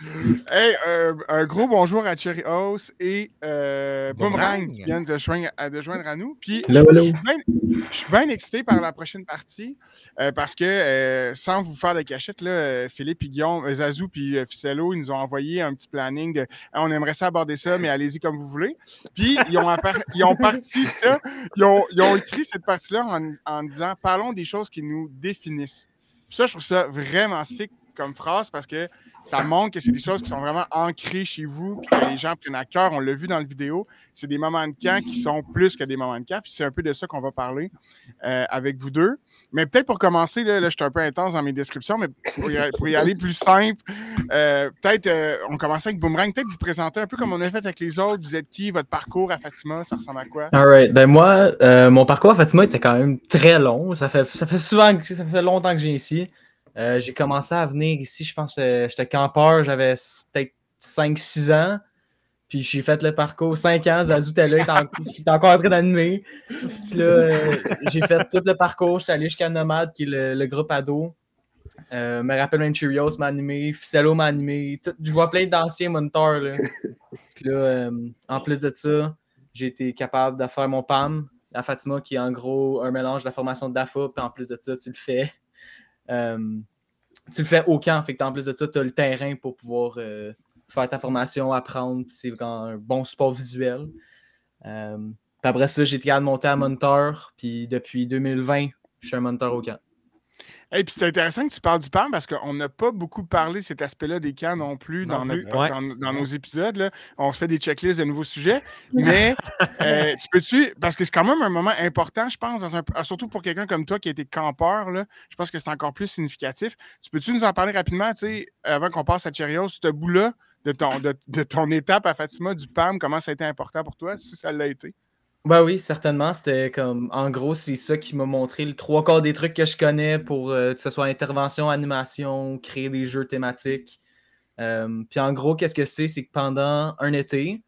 Hey, euh, un gros bonjour à Cherry House et euh, Boomerang Boomerang. qui viennent de joindre, à, de joindre à nous. Puis, Hello, je, hello. je suis bien- je suis bien excité par la prochaine partie euh, parce que, euh, sans vous faire de cachette, là, euh, Philippe et Guillaume, euh, Zazou puis euh, Ficello, ils nous ont envoyé un petit planning de ah, on aimerait ça aborder ça, mais allez-y comme vous voulez. Puis, ils ont, appar- ils ont parti ça, ils ont, ils ont écrit cette partie-là en, en disant parlons des choses qui nous définissent. Puis ça, je trouve ça vraiment sick comme phrase parce que ça montre que c'est des choses qui sont vraiment ancrées chez vous puis que les gens prennent à cœur. On l'a vu dans la vidéo. C'est des moments de camp qui sont plus que des moments de camp. Puis c'est un peu de ça qu'on va parler euh, avec vous deux. Mais peut-être pour commencer, là, là je suis un peu intense dans mes descriptions, mais pour y, pour y aller plus simple, euh, peut-être euh, on commence avec Boomerang. Peut-être vous présenter un peu comme on a fait avec les autres. Vous êtes qui? Votre parcours à Fatima, ça ressemble à quoi? Alright. Ben moi, euh, mon parcours à Fatima était quand même très long. Ça fait, ça fait souvent, que- ça fait longtemps que j'ai ici. Euh, j'ai commencé à venir ici, je pense que j'étais campeur, j'avais peut-être cinq six ans. Puis j'ai fait le parcours cinq ans, Zazou était là, il était en- il était encore en train d'animer. Puis là, euh, j'ai fait tout le parcours, j'étais allé jusqu'à Nomade, qui est le, le groupe ado. Euh, me rappelle même Cheerios m'a animé, Ficello m'a animé. Tout- je vois plein d'anciens moniteurs. Là. Puis là, euh, en plus de ça, j'ai été capable de faire mon P A M à Fatima, qui est en gros un mélange de la formation de D A F A, puis en plus de ça, tu le fais. Euh, tu le fais au camp, fait que en plus de ça, tu as le terrain pour pouvoir euh, faire ta formation, apprendre, puis c'est quand un bon support visuel. Euh, puis après ça, j'ai été capable de monter à moniteur, puis depuis deux mille vingt, je suis un moniteur au camp. Et puis c'est intéressant que tu parles du P A M parce qu'on n'a pas beaucoup parlé de cet aspect-là des camps non plus, Non dans, plus, notre- ouais. dans, dans nos épisodes. Là. On se fait des checklists de nouveaux sujets. Mais euh, tu peux-tu, parce que c'est quand même un moment important, je pense, dans un- surtout pour quelqu'un comme toi qui a été campeur, là, je pense que c'est encore plus significatif. Tu peux-tu nous en parler rapidement, tu sais, avant qu'on passe à Cheerios, ce bout-là de ton, de, de ton étape à Fatima du P A M, comment ça a été important pour toi, si ça l'a été? Ben oui, certainement. C'était comme, en gros, c'est ça qui m'a montré le trois quarts des trucs que je connais pour euh, que ce soit intervention, animation, créer des jeux thématiques. Euh, puis en gros, qu'est-ce que c'est? C'est que pendant un été,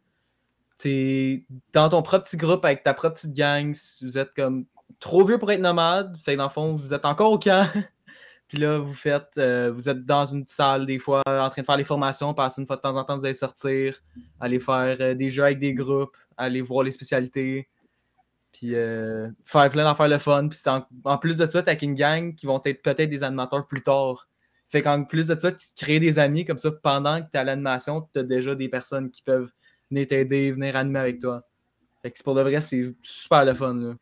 t'es dans ton propre petit groupe avec ta propre petite gang. Si vous êtes comme trop vieux pour être nomade, fait que dans le fond, vous êtes encore au camp. Puis là, vous faites, euh, vous êtes dans une salle des fois en train de faire les formations, passer une fois de temps en temps, vous allez sortir, aller faire euh, des jeux avec des groupes, aller voir les spécialités, puis euh, faire plein d'affaires le fun. Puis c'est en, en plus de ça, t'as avec une gang qui vont être peut-être des animateurs plus tard. Fait qu'en plus de ça, tu te crées des amis comme ça pendant que tu es à l'animation, tu as déjà des personnes qui peuvent venir t'aider, venir animer avec toi. Fait que pour de vrai, c'est super le fun, là.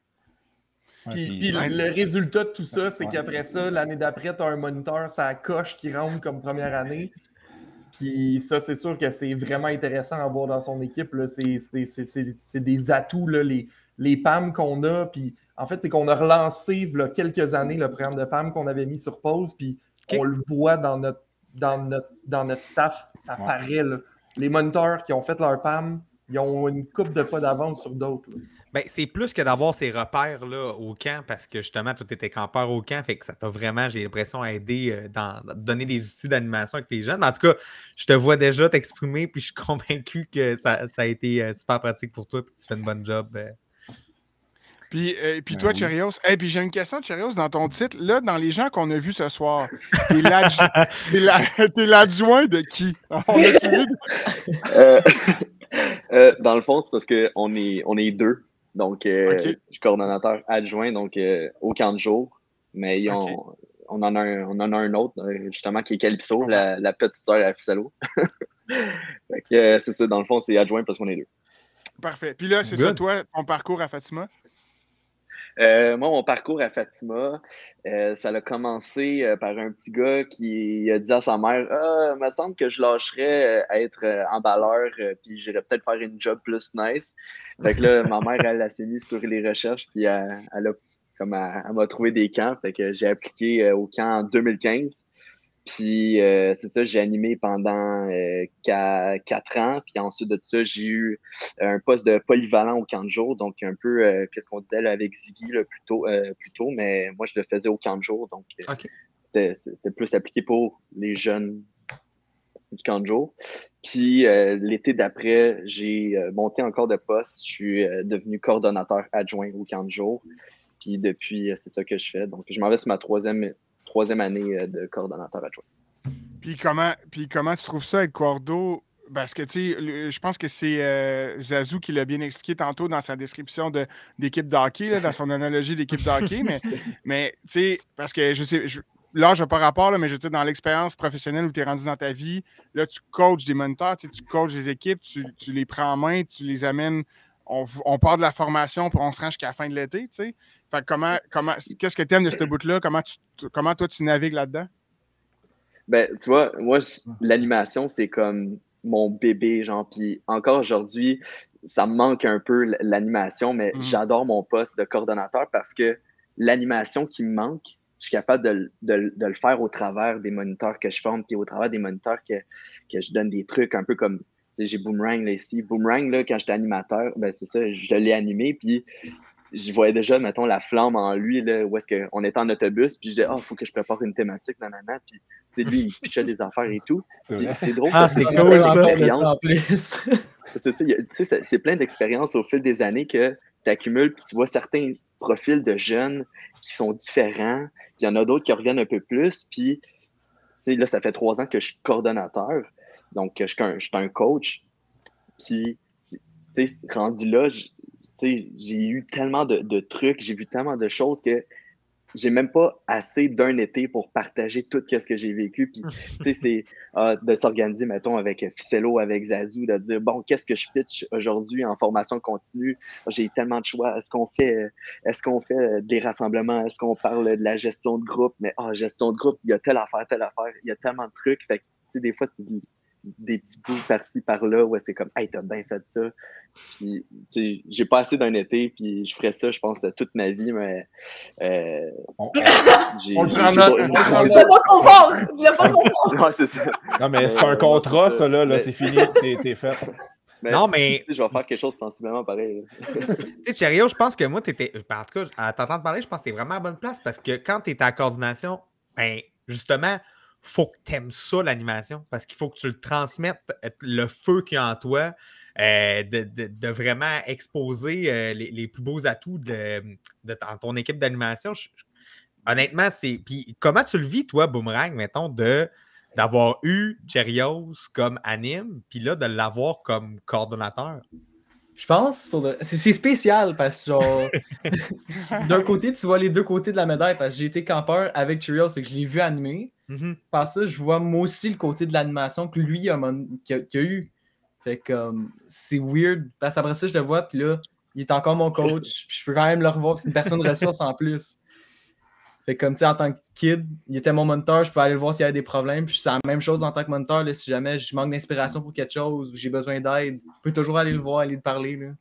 Puis, puis le, le résultat de tout ça, c'est qu'après ça, l'année d'après, tu as un moniteur, ça coche qui rentre comme première année. Puis ça, c'est sûr que c'est vraiment intéressant à voir dans son équipe. Là. C'est, c'est, c'est, c'est, c'est des atouts, là, les, les P A M qu'on a. Puis en fait, c'est qu'on a relancé il y a quelques années le programme de P A M qu'on avait mis sur pause. Puis okay. on le voit dans notre, dans notre, dans notre staff. Ça ouais. paraît. Là. Les moniteurs qui ont fait leur P A M, ils ont une coupe de pas d'avance sur d'autres. Là. Ben, c'est plus que d'avoir ces repères-là au camp parce que justement, tu étais campeur au camp, fait que ça t'a vraiment, j'ai l'impression, aidé euh, dans, dans donner des outils d'animation avec les jeunes. En tout cas, je te vois déjà t'exprimer, puis je suis convaincu que ça, ça a été euh, super pratique pour toi, puis que tu fais une bonne job. Euh. Puis, euh, puis toi, Chérios, hey, puis j'ai une question, Chérios, dans ton titre, là, dans les gens qu'on a vus ce soir, t'es l'adju- t'es la- t'es l'adjoint de qui? On a-tu vu? Euh, euh, dans le fond, c'est parce qu'on est, on est deux. Donc, euh, Ok. je suis coordonnateur adjoint, donc euh, au camp de jour. Mais ils ont- Ok. on, en a un, on en a un autre, euh, justement, qui est Calypso, la, la petite sœur à Ficello. Fait que, euh, c'est ça, dans le fond, c'est adjoint parce qu'on est deux. Parfait. Puis là, c'est ça, Good. toi, ton parcours à Fatima? Euh, moi, mon parcours à Fatima, euh, ça a commencé euh, par un petit gars qui a dit à sa mère « Ah, il me semble que je lâcherais euh, être euh, emballeur, euh, puis j'irais peut-être faire une job plus nice. » Fait que là, ma mère, elle, elle s'est mise sur les recherches, puis elle, elle a comme elle, elle m'a trouvé des camps. Fait que j'ai appliqué euh, au camp en deux mille quinze. Puis euh, c'est ça, j'ai animé pendant euh, qua- quatre ans. Puis ensuite de ça, j'ai eu un poste de polyvalent au camp de jour. Donc un peu, euh, qu'est-ce qu'on disait là, avec Ziggy là, plus, tôt, euh, plus tôt, mais moi je le faisais au camp de jour. Donc euh, c'était, c'était plus appliqué pour les jeunes du camp de jour. Puis euh, l'été d'après, j'ai euh, monté encore de poste. Je suis euh, devenu coordonnateur adjoint au camp de jour. Puis depuis, euh, c'est ça que je fais. Donc je m'en vais sur ma troisième troisième année euh, de coordonnateur adjoint. Puis comment, puis comment tu trouves ça avec Cordo? Parce que, tu sais, le- je pense que c'est euh, Zazou qui l'a bien expliqué tantôt dans sa description de, d'équipe de hockey, là, dans son analogie d'équipe de hockey. mais, mais tu sais, parce que je sais, je, là, je n'ai pas rapport, là, mais je veux dire, dans l'expérience professionnelle où tu es rendu dans ta vie, là, tu coaches des moniteurs, tu sais, tu coaches des équipes, tu, tu les prends en main, tu les amènes. On, on part de la formation, puis on se rend jusqu'à la fin de l'été, tu sais. Fait que comment, comment, qu'est-ce que tu aimes de ce bout-là? Comment, tu, comment toi, tu navigues là-dedans? Ben, tu vois, moi, je- l'animation, c'est comme mon bébé, genre, puis encore aujourd'hui, ça me manque un peu l- l'animation, mais Mhm. j'adore mon poste de coordonnateur parce que l'animation qui me manque, je suis capable de, l- de l- de le faire au travers des moniteurs que je forme, puis au travers des moniteurs que, que je donne des trucs un peu comme, tu sais, j'ai Boomerang là ici. Boomerang, là, quand j'étais animateur, ben c'est ça, je l'ai animé, puis je voyais déjà, mettons, la flamme en lui, là, où est-ce qu'on était en autobus, puis je disais, ah, oh, faut que je prépare une thématique, nanana, puis, tu sais, lui, il pitchait des affaires et tout. C'est Puis vrai. c'est drôle, Ah, parce que c'est c'est cool, plein ça. d'expériences. En plus. C'est ça, il y a- tu sais, c'est- c'est plein d'expériences au fil des années que tu accumules, puis tu vois certains profils de jeunes qui sont différents, puis il y en a d'autres qui reviennent un peu plus, puis, tu sais, là, ça fait trois ans que je suis coordonnateur, donc je suis un, je suis un coach, puis, tu sais, rendu là, je- tu sais, j'ai eu tellement de, de trucs, j'ai vu tellement de choses que j'ai même pas assez d'un été pour partager tout ce que j'ai vécu. Puis, tu sais, c'est euh, de s'organiser, mettons, avec Ficello, avec Zazou, de dire, bon, qu'est-ce que je pitch aujourd'hui en formation continue? J'ai tellement de choix. Est-ce qu'on fait, est-ce qu'on fait des rassemblements? Est-ce qu'on parle de la gestion de groupe? Mais, ah, gestion de groupe, il y a telle affaire, telle affaire. Il y a tellement de trucs. Fait que, tu sais, des fois, tu dis des petits bouts par-ci, par-là, où c'est comme, hey, t'as bien fait ça. Puis, tu sais, j'ai pas assez d'un été, puis je ferais ça, je pense, toute ma vie, mais. Euh, j'ai, On le j'ai- prend j'ai note, pas- on le prend j'ai note. pas- Faut pas qu'on parte! Il y a pas qu'on parte! Ouais, c'est ça. Non, mais c'est Euh, un non, contrat, c'est ça, là, là Mais- c'est fini, t'es, t'es fait. mais Non, mais- Je vais faire quelque chose de sensiblement pareil. là. Tu sais, Cherio, je pense que moi, t'étais. En tout cas, à t'entendre parler, je pense que t'es vraiment à la bonne place parce que quand t'es à coordination, ben, justement, faut que t'aimes ça, l'animation, parce qu'il faut que tu le transmettes, le feu qu'il y a en toi, euh, de, de- de vraiment exposer euh, les, les plus beaux atouts de, de ton, ton équipe d'animation. Je- je- honnêtement, c'est. Puis comment tu le vis, toi, Boomerang, mettons, de d'avoir eu Cherios comme anime, puis là, de l'avoir comme coordonnateur? Je pense, pour de- c'est, c'est spécial parce que, genre, tu- d'un côté, tu vois les deux côtés de la médaille parce que j'ai été campeur avec Cheerios, c'est que je l'ai vu animer. Mhm. Par ça, je vois moi aussi le côté de l'animation que lui a, mon- qu'il a, qu'il a eu. Fait que um, c'est weird. Parce qu'après ça, je le vois, puis là, il est encore mon coach. Puis je peux quand même le revoir. C'est une personne ressource en plus. Fait que comme tu sais, en tant que kid, il était mon moniteur, je peux aller le voir s'il y avait des problèmes. Puis c'est la même chose en tant que moniteur. Là, si jamais je manque d'inspiration pour quelque chose ou j'ai besoin d'aide, je peux toujours aller le voir, aller le parler. Là.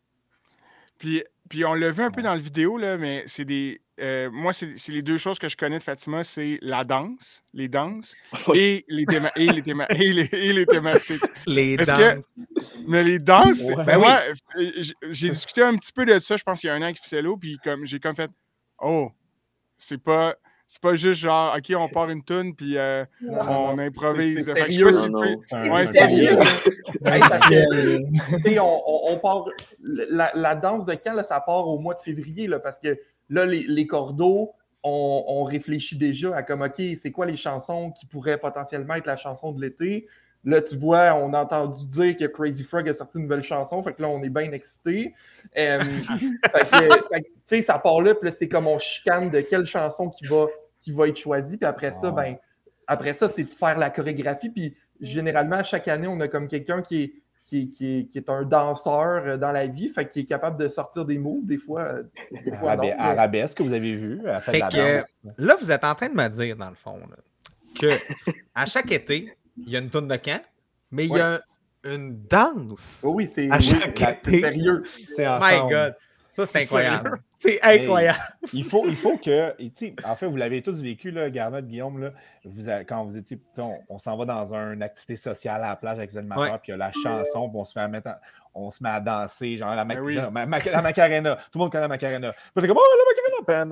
Puis, puis on l'a vu un peu dans la vidéo, là, mais c'est des. euh, moi, c'est, c'est les deux choses que je connais de Fatima, c'est la danse, les danses, et les, théma- et les, théma- et les, et les thématiques. Les Est-ce danses. Que, mais les danses, Ouais. ben Ben moi, euh, j'ai, j'ai discuté un petit peu de ça, je pense, il y a un an avec Ficello, puis comme, j'ai comme fait, oh, c'est pas. C'est pas juste genre, OK, on part une toune, puis euh, Non, on non, improvise. c'est Fait que je sais pas sérieux. si Non, tu non. peux- C'est Ouais, C'est c'est sérieux. sérieux. Hey, parce que, tu sais, on, on, on part. La, la danse de camp, là, ça part au mois de février, là, parce que là, les, les cordeaux, on, on réfléchit déjà à comme, OK, c'est quoi les chansons qui pourraient potentiellement être la chanson de l'été? Là, tu vois, on a entendu dire que Crazy Frog a sorti une nouvelle chanson, fait que là, on est bien excités. Euh, fait que, fait que, tu sais, ça part là, puis là, c'est comme on chicane de quelle chanson qui va, qui va être choisie, puis après ça, ben, après ça, c'est de faire la chorégraphie, puis généralement, chaque année, on a comme quelqu'un qui est, qui, est, qui, est, qui est un danseur dans la vie, fait qu'il est capable de sortir des moves, des fois, des fois Arabes- non. mais- Arabesque que vous avez vu, elle fait, Fait de la que, danse. là, vous êtes en train de me dire, dans le fond, là, que à chaque été, il y a une tourne de camp, mais il y a une danse. Oui, oui, c'est à oui, chaque c'est- été. c'est sérieux. C'est My ensemble. God. Ça, c'est C'est incroyable. sérieux. C'est Mais incroyable. il, faut, il faut que, et tu sais, en fait, vous l'avez tous vécu, là, Garnotte, Guillaume, là, vous a- quand vous étiez, tu sais, on, on s'en va dans une activité sociale à la plage avec les animateurs, Ouais. puis il y a la chanson, puis on se met à, mettre en- on se met à danser, genre la, ma- Ben oui. genre, ma- ma- la Macarena. Tout le monde connaît la Macarena. Puis c'est comme, oh, la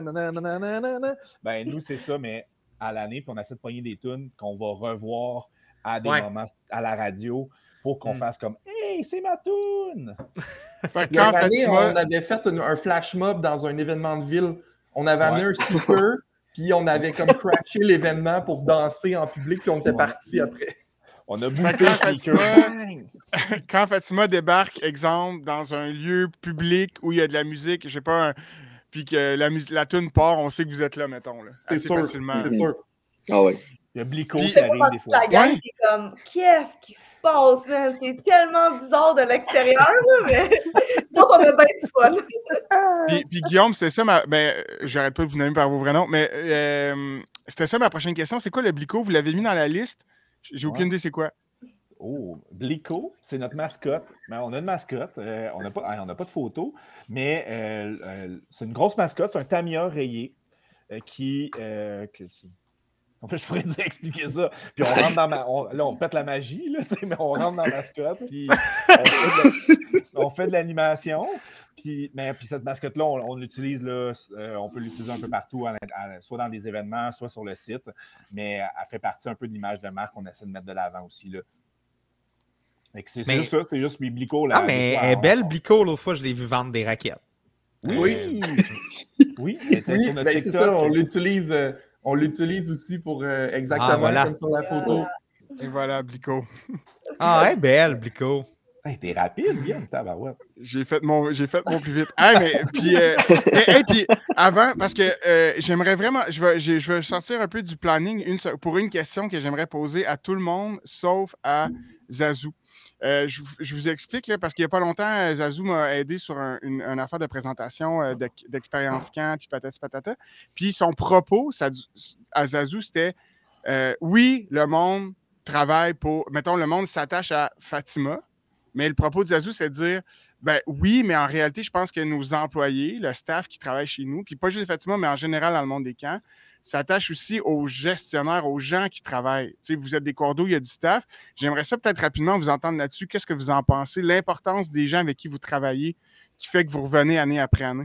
Macarena! Ben, nous, c'est ça, mais à l'année, puis on essaie de pogner des tunes qu'on va revoir à des Ouais. moments à la radio pour qu'on Mm. fasse comme, hey, c'est ma tune! Fait que Il y a quand une année, Fatima- on avait fait un, un flash mob dans un événement de ville. On avait amené Ouais. un speaker, puis on avait comme crashé l'événement pour danser en public, puis on était Ouais. parti après. On a Fait boosté que le quand speaker. Fatima, quand Fatima débarque, exemple, dans un lieu public où il y a de la musique, je sais pas, un- puis que la, mus- la tune part, on sait que vous êtes là, mettons. Là, C'est assez sûr, facilement. c'est sûr. Ah ouais. Il y a Blico Puis- qui arrive des fois. La gang, Ouais. c'est comme, qu'est-ce qui se passe, man? C'est tellement bizarre de l'extérieur, là, mais nous, on a bien du fun. Puis, puis Guillaume, c'était ça ma. Ben, euh, j'arrête pas de vous nommer par vos vrais noms, mais euh, c'était ça ma prochaine question. C'est quoi le Blico? Vous l'avez mis dans la liste? J'ai aucune Ouais. idée c'est quoi. Oh, Blico, c'est notre mascotte. Ben, on a une mascotte. euh, on n'a pas, hein, on n'a pas de photo, mais euh, euh, c'est une grosse mascotte. C'est un Tamiya rayé euh, qui. euh, que c'est- en fait, je pourrais dire expliquer ça. Puis on rentre dans ma. on- là, on pète la magie, là, tu sais, mais on rentre dans la mascotte. Puis on fait de, la- on fait de l'animation. Puis, mais, puis cette mascotte-là, on, on l'utilise, là, euh, on peut l'utiliser un peu partout, à l'int- à- soit dans des événements, soit sur le site. Mais elle fait partie un peu de l'image de marque qu'on essaie de mettre de l'avant aussi. Là. Fait que C'est c'est Mais- juste ça, c'est juste mes Blico. Là, Ah, mais elle est belle, Blico. L'autre fois, je l'ai vu vendre des raquettes. Oui, oui, elle était Oui, sur notre ben, c'est TikTok. ça, on l'utilise, euh, on l'utilise aussi pour euh, exactement Ah, voilà. comme sur la photo. Et voilà, Blico. Ah, elle est belle, Blico. Hey, t'es rapide, Guillaume, tabarouette. J'ai fait mon, j'ai fait mon plus vite. Ah, mais puis, euh, mais, hey, puis avant, parce que euh, j'aimerais vraiment, je vais, j'ai- je vais sortir un peu du planning une, se- pour une question que j'aimerais poser à tout le monde, sauf à Zazou. Euh, je, vous- je vous explique, là, parce qu'il n'y a pas longtemps, euh, Zazou m'a aidé sur un- une, une affaire de présentation euh, d'ex- d'expérience camp, puis patati patata. Puis son propos ça, à Zazou, c'était euh, oui, le monde travaille pour. Mettons, le monde s'attache à Fatima. Mais le propos de Zazou, c'est de dire, ben oui, mais en réalité, je pense que nos employés, le staff qui travaille chez nous, puis pas juste Fatima, mais en général dans le monde des camps, s'attache aussi aux gestionnaires, aux gens qui travaillent. Tu sais, vous êtes des cordeaux, il y a du staff. J'aimerais ça peut-être rapidement vous entendre là-dessus. Qu'est-ce que vous en pensez? L'importance des gens avec qui vous travaillez qui fait que vous revenez année après année?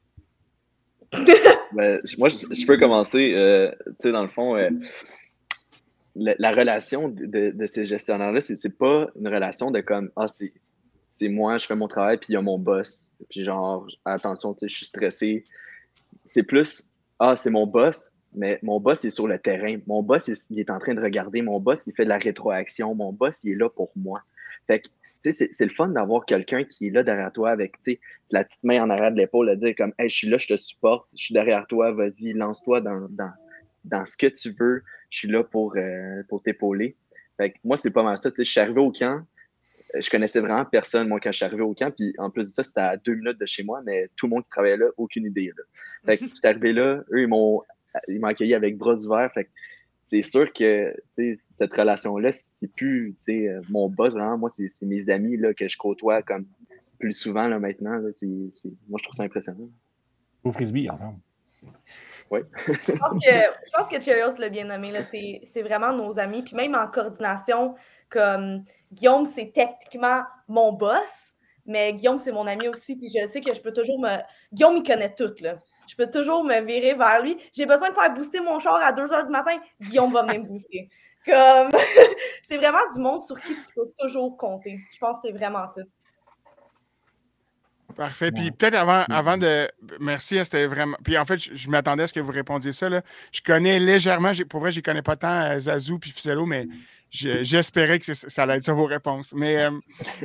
Ben, je- moi, je, je peux commencer. euh, tu sais, dans le fond, euh, la, la relation de, de- de ces gestionnaires-là, c'est, c'est pas une relation de comme ah, c'est, c'est moi, je fais mon travail, puis il y a mon boss. Puis genre, attention, tu sais, je suis stressé. C'est plus ah, c'est mon boss, mais mon boss il est sur le terrain. Mon boss, il, il est en train de regarder. Mon boss, il fait de la rétroaction. Mon boss, il est là pour moi. Fait que, tu sais, c'est, c'est le fun d'avoir quelqu'un qui est là derrière toi avec, tu sais, la petite main en arrière de l'épaule, à dire comme, hey, je suis là, je te supporte, je suis derrière toi, vas-y, lance-toi dans, dans, dans ce que tu veux, je suis là pour, euh, pour t'épauler. Fait que moi, c'est pas mal ça, tu sais, je suis arrivé au camp, je connaissais vraiment personne, moi, quand je suis arrivé au camp, puis en plus de ça, c'était à deux minutes de chez moi, mais tout le monde qui travaillait là, aucune idée, là. Fait que je suis arrivé là, eux, ils m'ont, ils m'ont accueilli avec bras ouverts, fait que c'est sûr que tu sais, cette relation-là, c'est plus tu sais, euh, mon boss, vraiment, moi, c'est, c'est mes amis là, que je côtoie comme plus souvent là, maintenant. Là, c'est, c'est... Moi, je trouve ça impressionnant. Au frisbee, ensemble. Oui. Je pense que, je pense que Cheerios l'a bien nommé. Là. C'est, c'est vraiment nos amis. Puis même en coordination, comme Guillaume, c'est techniquement mon boss, mais Guillaume, c'est mon ami aussi. Puis je sais que je peux toujours me. Guillaume, il connaît tout. Là. je peux toujours me virer vers lui. J'ai besoin de faire booster mon char à deux heures du matin, Guillaume va venir me booster. Comme, c'est vraiment du monde sur qui tu peux toujours compter. Je pense que c'est vraiment ça. Parfait. Puis peut-être avant, avant de. Merci, c'était vraiment. Puis en fait, je, je m'attendais à ce que vous répondiez ça. Là. Je connais légèrement, pour vrai, je ne connais pas tant euh, Zazou puis Ficello, mais je, j'espérais que ça allait être ça vos réponses. Mais. Euh...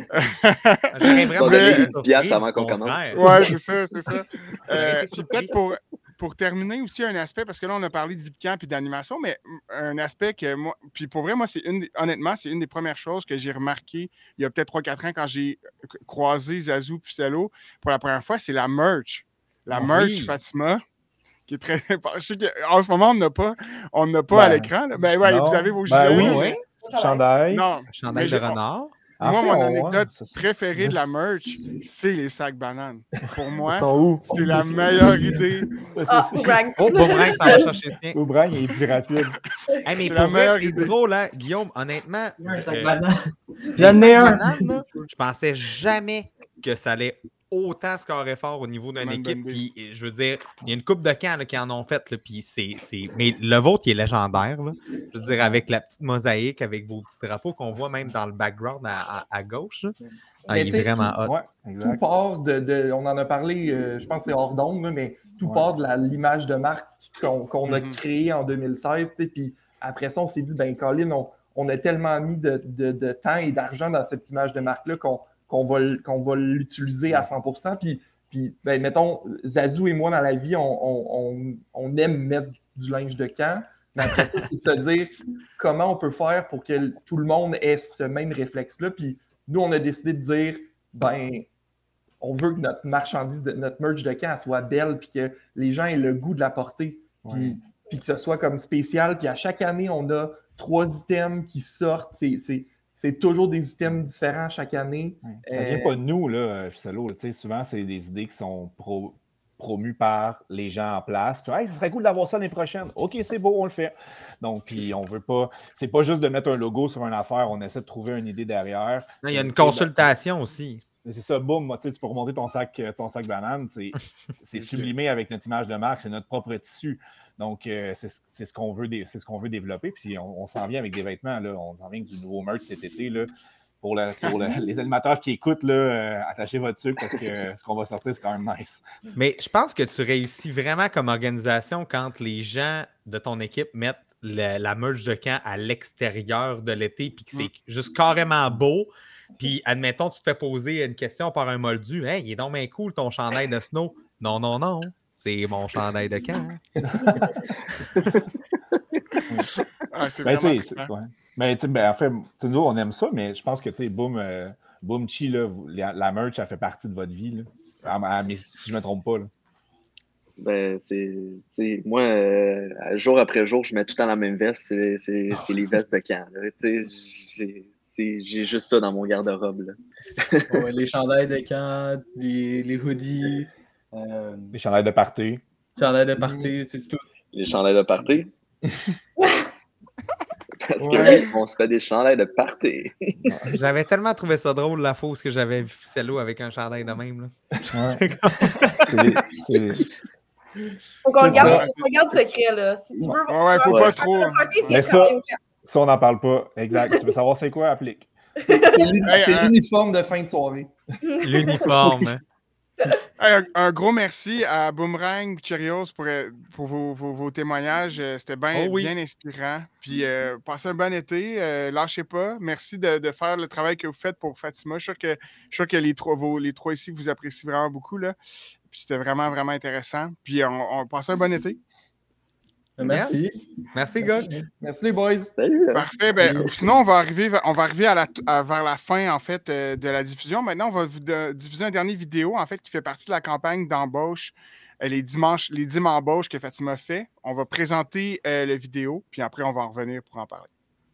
J'aurais vraiment donné une pièce avant qu'on commence. Oui, c'est ça, c'est ça. Euh, puis peut-être pour. Pour terminer aussi un aspect, parce que là, on a parlé de vie de camp et d'animation, mais un aspect que moi, puis pour vrai, moi, c'est une, honnêtement, c'est une des premières choses que j'ai remarqué il y a peut-être trois quatre ans quand j'ai croisé Zazou et Ficello pour la première fois, c'est la merch. La oui. merch Fatima, qui est très. Je sais qu'en ce moment, on n'a pas, on n'a pas ben, à l'écran. Là. Ben ouais, vous avez vos gilets. Ben oui, oui. Chandail. Non. Chandail de renard. Moi, fait, mon anecdote ouais, préférée de la merch, c'est les sacs bananes. Pour moi, c'est la meilleure idée. Ah, Boomerang. Oh, Boomerang, ça va chercher le sien. Boomerang est plus rapide. Hey, mais c'est pour vrai, c'est drôle, hein? Guillaume, honnêtement. Un sac euh, banane. J'en ai un. Bananes, je pensais jamais que ça allait autant scorer fort au niveau d'une équipe. Puis, je veux dire, il y a une couple de camps là, qui en ont fait. Là, puis c'est, c'est... Mais le vôtre, il est légendaire. Là. Je veux dire, avec la petite mosaïque, avec vos petits drapeaux qu'on voit même dans le background à, à, à gauche. Ah, il est vraiment tout, hot. Ouais, tout part de, de. On en a parlé, euh, je pense que c'est hors d'onde, mais tout ouais. part de la, l'image de marque qu'on, qu'on a mm-hmm. créée en deux mille seize. Puis après ça, on s'est dit, ben Colin, on, on a tellement mis de, de, de temps et d'argent dans cette image de marque-là qu'on. Qu'on va, qu'on va l'utiliser à cent pour cent. Puis, puis ben, mettons, Zazou et moi, dans la vie, on, on, on aime mettre du linge de camp. Mais après ça, c'est de se dire comment on peut faire pour que tout le monde ait ce même réflexe-là. Puis nous, on a décidé de dire, ben, on veut que notre marchandise, notre merch de camp soit belle, puis que les gens aient le goût de la porter. Puis, ouais. puis que ce soit comme spécial. Puis à chaque année, on a trois items qui sortent. C'est... c'est C'est toujours des items différents chaque année. Ça ne vient pas de nous, là, Ficello. Souvent, c'est des idées qui sont pro, promues par les gens en place. Puis, hey, ça serait cool d'avoir ça l'année prochaine. OK, c'est beau, on le fait. Donc, puis on veut pas. C'est pas juste de mettre un logo sur une affaire, on essaie de trouver une idée derrière. Non, il y a une consultation ben, aussi. C'est ça, boum, tu peux remonter ton sac, ton sac banane. C'est, c'est sublimé avec notre image de marque, c'est notre propre tissu. Donc, euh, c'est, c'est, ce qu'on veut dé- c'est ce qu'on veut développer. Puis, on, on s'en vient avec des vêtements. Là. On s'en vient avec du nouveau merch cet été. Là, pour la, pour la, les animateurs qui écoutent, là, euh, attachez votre sucre parce que euh, ce qu'on va sortir, c'est quand même nice. Mais je pense que tu réussis vraiment comme organisation quand les gens de ton équipe mettent le, la merch de camp à l'extérieur de l'été puis que c'est mm. juste carrément beau. Puis, admettons, tu te fais poser une question par un moldu. Hey, il est donc bien cool ton chandail de snow. Non, non, non. C'est mon chandail de camp. ah, c'est ben, vraiment c'est, ouais. ben, ben, en fait, nous, on aime ça, mais je pense que, tu sais, Boom, euh, Boom Chi, là, la, la merch, elle fait partie de votre vie. Là. Ah, ah, mais si je ne me trompe pas. Là. Ben, c'est, c'est moi, euh, jour après jour, je mets tout dans la même veste. C'est, c'est, c'est les vestes de camp. Tu sais, C'est, j'ai juste ça dans mon garde-robe. Là. ouais, les chandails de camp, les, les hoodies. Euh, les chandails de party. Les chandails de party, c'est tout. Les chandails de party? Parce ouais. que on se fait des chandails de party. J'avais tellement trouvé ça drôle, la fausse, que j'avais vu Ficello avec un chandail de même. Là. Ouais. c'est, c'est... Faut qu'on garde, on garde secret, là. Si tu veux, ouais, ouais, faut ouais. pas trop. Mais ça, ça, on n'en parle pas. Exact. Tu veux savoir c'est quoi, applique. C'est, c'est, l'uni- c'est hey, l'uniforme de fin de soirée. L'uniforme. Hey, un, un gros merci à Boomerang et Cheerios pour, pour vos, vos, vos témoignages. C'était bien, oh oui. bien inspirant. Puis, euh, passez un bon été. Euh, lâchez pas. Merci de, de faire le travail que vous faites pour Fatima. Je suis sûr que, je suis sûr que les, trois, vos, les trois ici vous apprécient vraiment beaucoup. Là. Puis, c'était vraiment, vraiment intéressant. Puis, on, on passe un bon été. Merci. Merci, gars. Merci, les boys. Salut. Parfait. Ben, sinon, on va arriver, on va arriver à la, à, vers la fin, en fait, euh, de la diffusion. Maintenant, on va vous de, diffuser un dernier vidéo, en fait, qui fait partie de la campagne d'embauche, euh, les dimanches, les dîmes embauches que Fatima fait. On va présenter euh, la vidéo, puis après, on va en revenir pour en parler.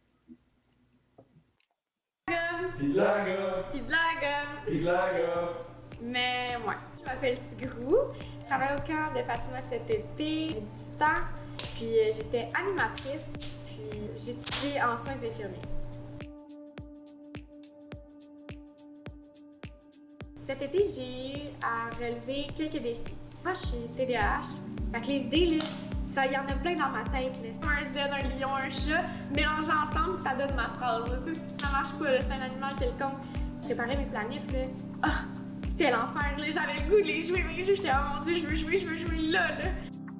Pis de la gomme. Pis de la gomme. Pis de la gomme. Mais ouais, je m'appelle Tigrou. Je travaille au camp de Fatima cet été. J'ai dix-huit ans. Puis euh, j'étais animatrice, puis j'ai étudié en soins infirmiers. Cet été, j'ai eu à relever quelques défis. Moi, je suis T D A H. Fait que les idées, là, ça, il y en a plein dans ma tête. Là. Un Z, un lion, un chat, mélangés ensemble, ça donne ma phrase. Là. Tu sais, si ça marche pas, là, c'est un animal quelconque. Je préparais mes planifs, là. Ah, c'était l'enfer, là. J'avais le goût de les jouer, mais j'étais, oh mon Dieu, je veux jouer, je veux jouer là, là.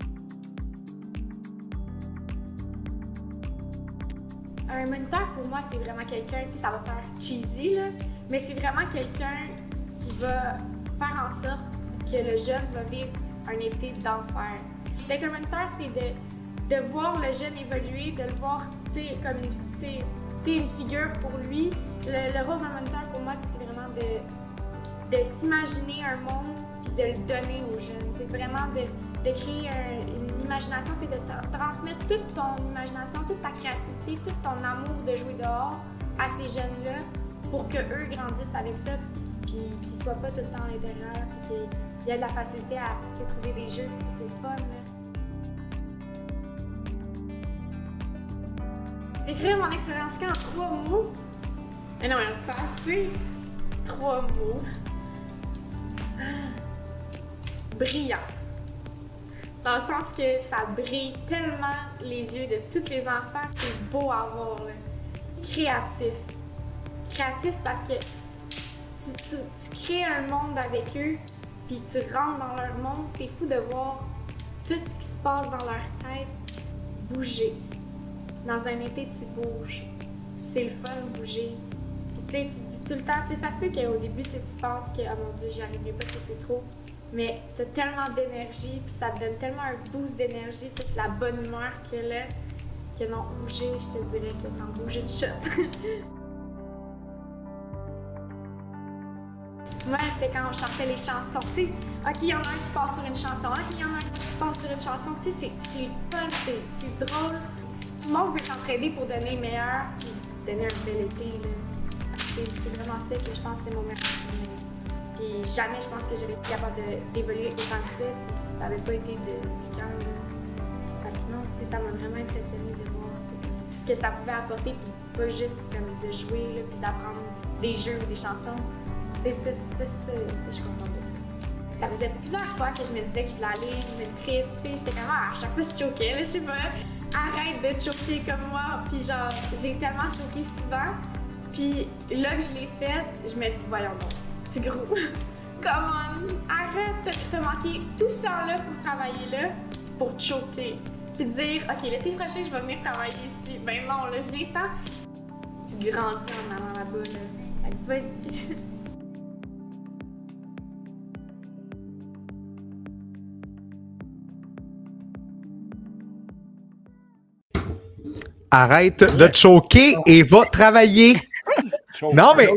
Un moniteur, pour moi, c'est vraiment quelqu'un, tu sais, ça va faire cheesy, là, mais c'est vraiment quelqu'un qui va faire en sorte que le jeune va vivre un été d'enfer. D'être un moniteur, c'est de, de voir le jeune évoluer, de le voir, tu sais, comme une, tu sais, t'es une figure pour lui. Le, le rôle d'un moniteur, pour moi, c'est vraiment de, de s'imaginer un monde puis de le donner aux jeunes. C'est vraiment de, de créer un, une imagination, c'est de tra- transmettre toute ton imagination, toute ta créativité, tout ton amour de jouer dehors à ces jeunes-là pour qu'eux grandissent avec ça puis qu'ils ne soient pas tout le temps à l'intérieur puis qu'il y ait de la facilité à trouver des jeux. C'est le fun, là. Écrire mon expérience en trois mots. Mais non, mais c'est facile. Trois mots. Brillant. Dans le sens que ça brille tellement les yeux de tous les enfants, c'est beau à voir. Là. Créatif. Créatif parce que tu, tu, tu crées un monde avec eux, puis tu rentres dans leur monde. C'est fou de voir tout ce qui se passe dans leur tête bouger. Dans un été, tu bouges. C'est le fun de bouger. Puis tu sais, tu dis tout le temps, tu sais, ça se peut qu'au début, tu penses que, oh mon Dieu, j'y arriverai pas, que c'est trop. Mais t'as tellement d'énergie, puis ça te donne tellement un boost d'énergie, toute la bonne humeur qu'il y a là, que non, bouger, je te dirais que t'en bouges une shot. Moi, c'était quand on chantait les chansons, tu sais, ok, il y en a un qui passe sur une chanson, ok, il y en a un qui passe sur une chanson, tu sais, c'est, c'est fun, c'est, c'est drôle. Tout le monde veut s'entraider pour donner le meilleur, puis donner un bel été, là. C'est, c'est vraiment ça que je pense que c'est mon meilleur. Puis jamais je pense que j'aurais été capable de, d'évoluer autant que ça si ça n'avait pas été de, du camp. Fait que non, ça m'a vraiment impressionné de voir tout ce que ça pouvait apporter, puis pas juste comme de jouer, là, puis d'apprendre des jeux ou des chansons. C'est ça, ça, ça, ça, je suis contente de ça. Ça faisait plusieurs fois que je me disais que je voulais aller monitrice, tu sais, j'étais comme ah, à chaque fois je choquais, là, je sais pas, arrête de choquer comme moi, puis genre, j'ai tellement choqué souvent, puis là que je l'ai fait, je me dis voyons donc. Petit gros. Come on! Arrête! T'as manqué tout ce temps-là pour travailler là, pour te choquer. Puis dire, OK, l'été prochain, je vais venir travailler ici. Ben non, là, viens-t'en. Tu grandis en allant là-bas, là. Vas-y. Arrête de te choquer et va travailler! Non, mais...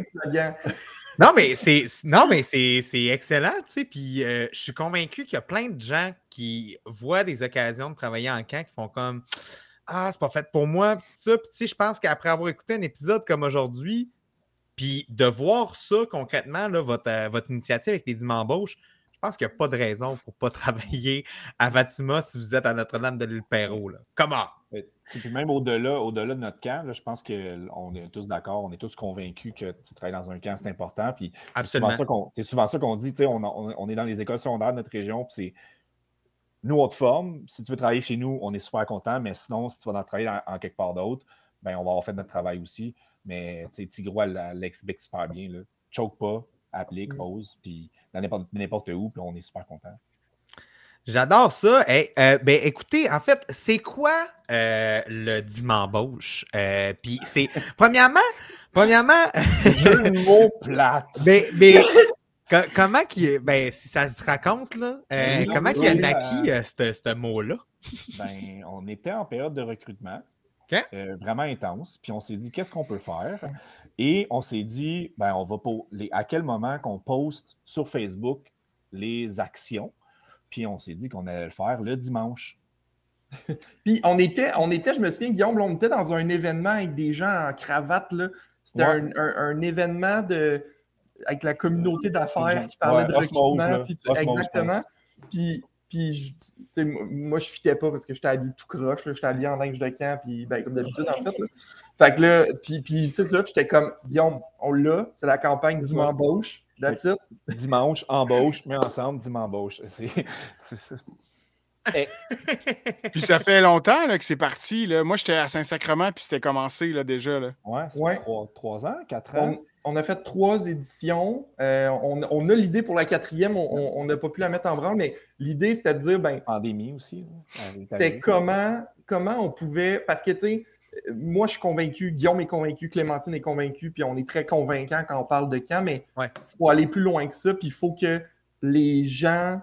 Non, mais c'est non, mais c'est, c'est excellent, tu sais. Puis euh, je suis convaincu qu'il y a plein de gens qui voient des occasions de travailler en camp qui font comme ah, c'est pas fait pour moi, puis ça. Puis tu sais, je pense qu'après avoir écouté un épisode comme aujourd'hui, puis de voir ça concrètement, là, votre, euh, votre initiative avec les dix embauches, je pense qu'il n'y a pas de raison pour ne pas travailler à Fatima si vous êtes à Notre-Dame de l'Île-Perrot. Comment? Puis même au-delà, au-delà de notre camp, là, je pense qu'on est tous d'accord, on est tous convaincus que tu travailles dans un camp, c'est important. Puis c'est souvent ça qu'on, c'est souvent ça qu'on dit, on, on, on est dans les écoles secondaires de notre région, puis c'est nous, on te forme. Si tu veux travailler chez nous, on est super content, mais sinon, si tu vas dans travailler en, en quelque part d'autre, ben, on va avoir fait notre travail aussi. Mais Tigro, elle, elle l'explique super bien. Là. Choke pas, applique, ose, puis dans n'importe, n'importe où, puis on est super content. J'adore ça. Hey, euh, ben, écoutez, en fait, c'est quoi euh, le dix embauche? Euh, Puis c'est, premièrement, premièrement... Jeu de mots plate. Mais, mais co- comment qu'il, ben, si ça se raconte, là, euh, oui, comment oui, qu'il a oui, naquit euh, euh, ce, ce mot-là? Ben, on était en période de recrutement. Okay. Euh, vraiment intense. Puis on s'est dit, qu'est-ce qu'on peut faire? Et on s'est dit, ben, on va po- les, à quel moment qu'on poste sur Facebook les actions? Puis on s'est dit qu'on allait le faire le dimanche. Puis on était, on était, je me souviens, Guillaume, on était dans un événement avec des gens en cravate. Là. C'était ouais. un, un, un événement de, avec la communauté d'affaires qui parlait ouais, de recrutement. Puis, exactement. Puis, puis moi, je ne fitais pas parce que j'étais habillé tout croche. Là. J'étais habillé en linge de camp, puis ben, comme d'habitude, en fait. Là. Fait que là, puis, puis c'est ça. Puis j'étais comme, Guillaume, on l'a. C'est la campagne du m'embauche. That's it. Dimanche, embauche, mets ensemble, dimanche, embauche. C'est, c'est, c'est... Hey. Puis ça fait longtemps là, que c'est parti. Là. Moi, j'étais à Saint-Sacrement, puis c'était commencé là, déjà. Là. Ouais, c'est ouais. Trois, trois ans, quatre ans. On, on a fait trois éditions. Euh, on, on a l'idée pour la quatrième, on n'a pas pu la mettre en branle, mais l'idée, c'était de dire, ben, pandémie aussi. C'était comment, comment on pouvait, parce que, tu sais, moi, je suis convaincu, Guillaume est convaincu, Clémentine est convaincue, puis on est très convaincants quand on parle de camp, mais il ouais. faut aller plus loin que ça, puis il faut que les gens...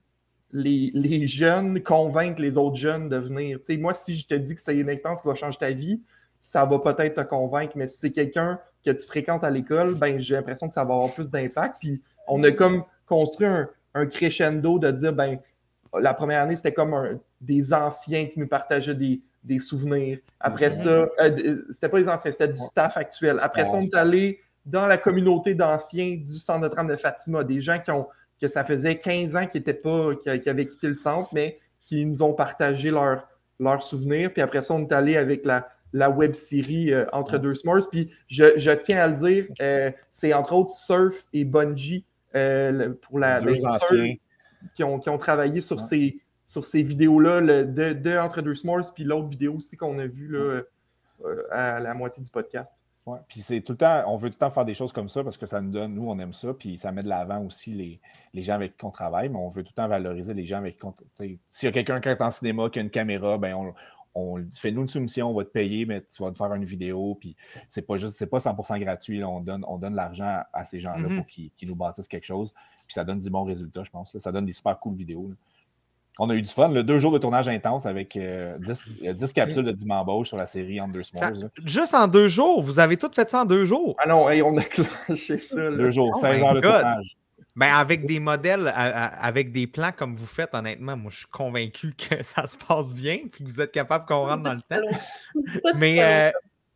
Les, les jeunes convaincent les autres jeunes de venir. T'sais, moi, si je te dis que c'est une expérience qui va changer ta vie, ça va peut-être te convaincre, mais si c'est quelqu'un que tu fréquentes à l'école, ben j'ai l'impression que ça va avoir plus d'impact. Puis on a comme construit un, un crescendo de dire, ben la première année, c'était comme un, des anciens qui nous partageaient des, des souvenirs. Après mm-hmm. ça, euh, c'était pas les anciens, c'était du staff actuel. Après ça, on est allé dans la communauté d'anciens du Centre Notre-Dame de Fatima, des gens qui ont que ça faisait quinze ans qu'ils étaient pas, qu'ils avaient quitté le centre, mais qui nous ont partagé leurs leur souvenirs. Puis après ça, on est allé avec la, la web-série euh, Entre deux S'mores. Puis je, je tiens à le dire, euh, c'est entre autres Surf et Bungie euh, pour la deux anciens qui ont, qui ont travaillé sur, ouais. ces, sur ces vidéos-là le, de, de Entre deux S'mores, puis l'autre vidéo aussi qu'on a vue là, euh, à la moitié du podcast. Ouais. Puis c'est tout le temps, on veut tout le temps faire des choses comme ça parce que ça nous donne, nous, on aime ça, puis ça met de l'avant aussi les, les gens avec qui on travaille, mais on veut tout le temps valoriser les gens avec qui on travaille. S'il y a quelqu'un qui est en cinéma, qui a une caméra, ben on, on fait nous une soumission, on va te payer, mais tu vas te faire une vidéo, puis c'est pas juste, c'est pas cent pour cent gratuit, là, on donne, on donne l'argent à, à ces gens-là mm-hmm. pour qu'ils, qu'ils nous bâtissent quelque chose, puis ça donne du bon résultat, je pense. Là. Ça donne des super cool vidéos. Là. On a eu du fun, là, deux jours de tournage intense avec euh, dix, dix capsules de dix embauches sur la série Entre deux S'mores. Juste en deux jours? Vous avez tout fait ça en deux jours? Ah non, hey, on a clenché ça. Là. Deux jours, oh seize heures de God. tournage. Ben, avec des modèles, à, à, avec des plans comme vous faites, honnêtement, moi, je suis convaincu que ça se passe bien et que vous êtes capable qu'on rentre dans le temps. Mais... Euh...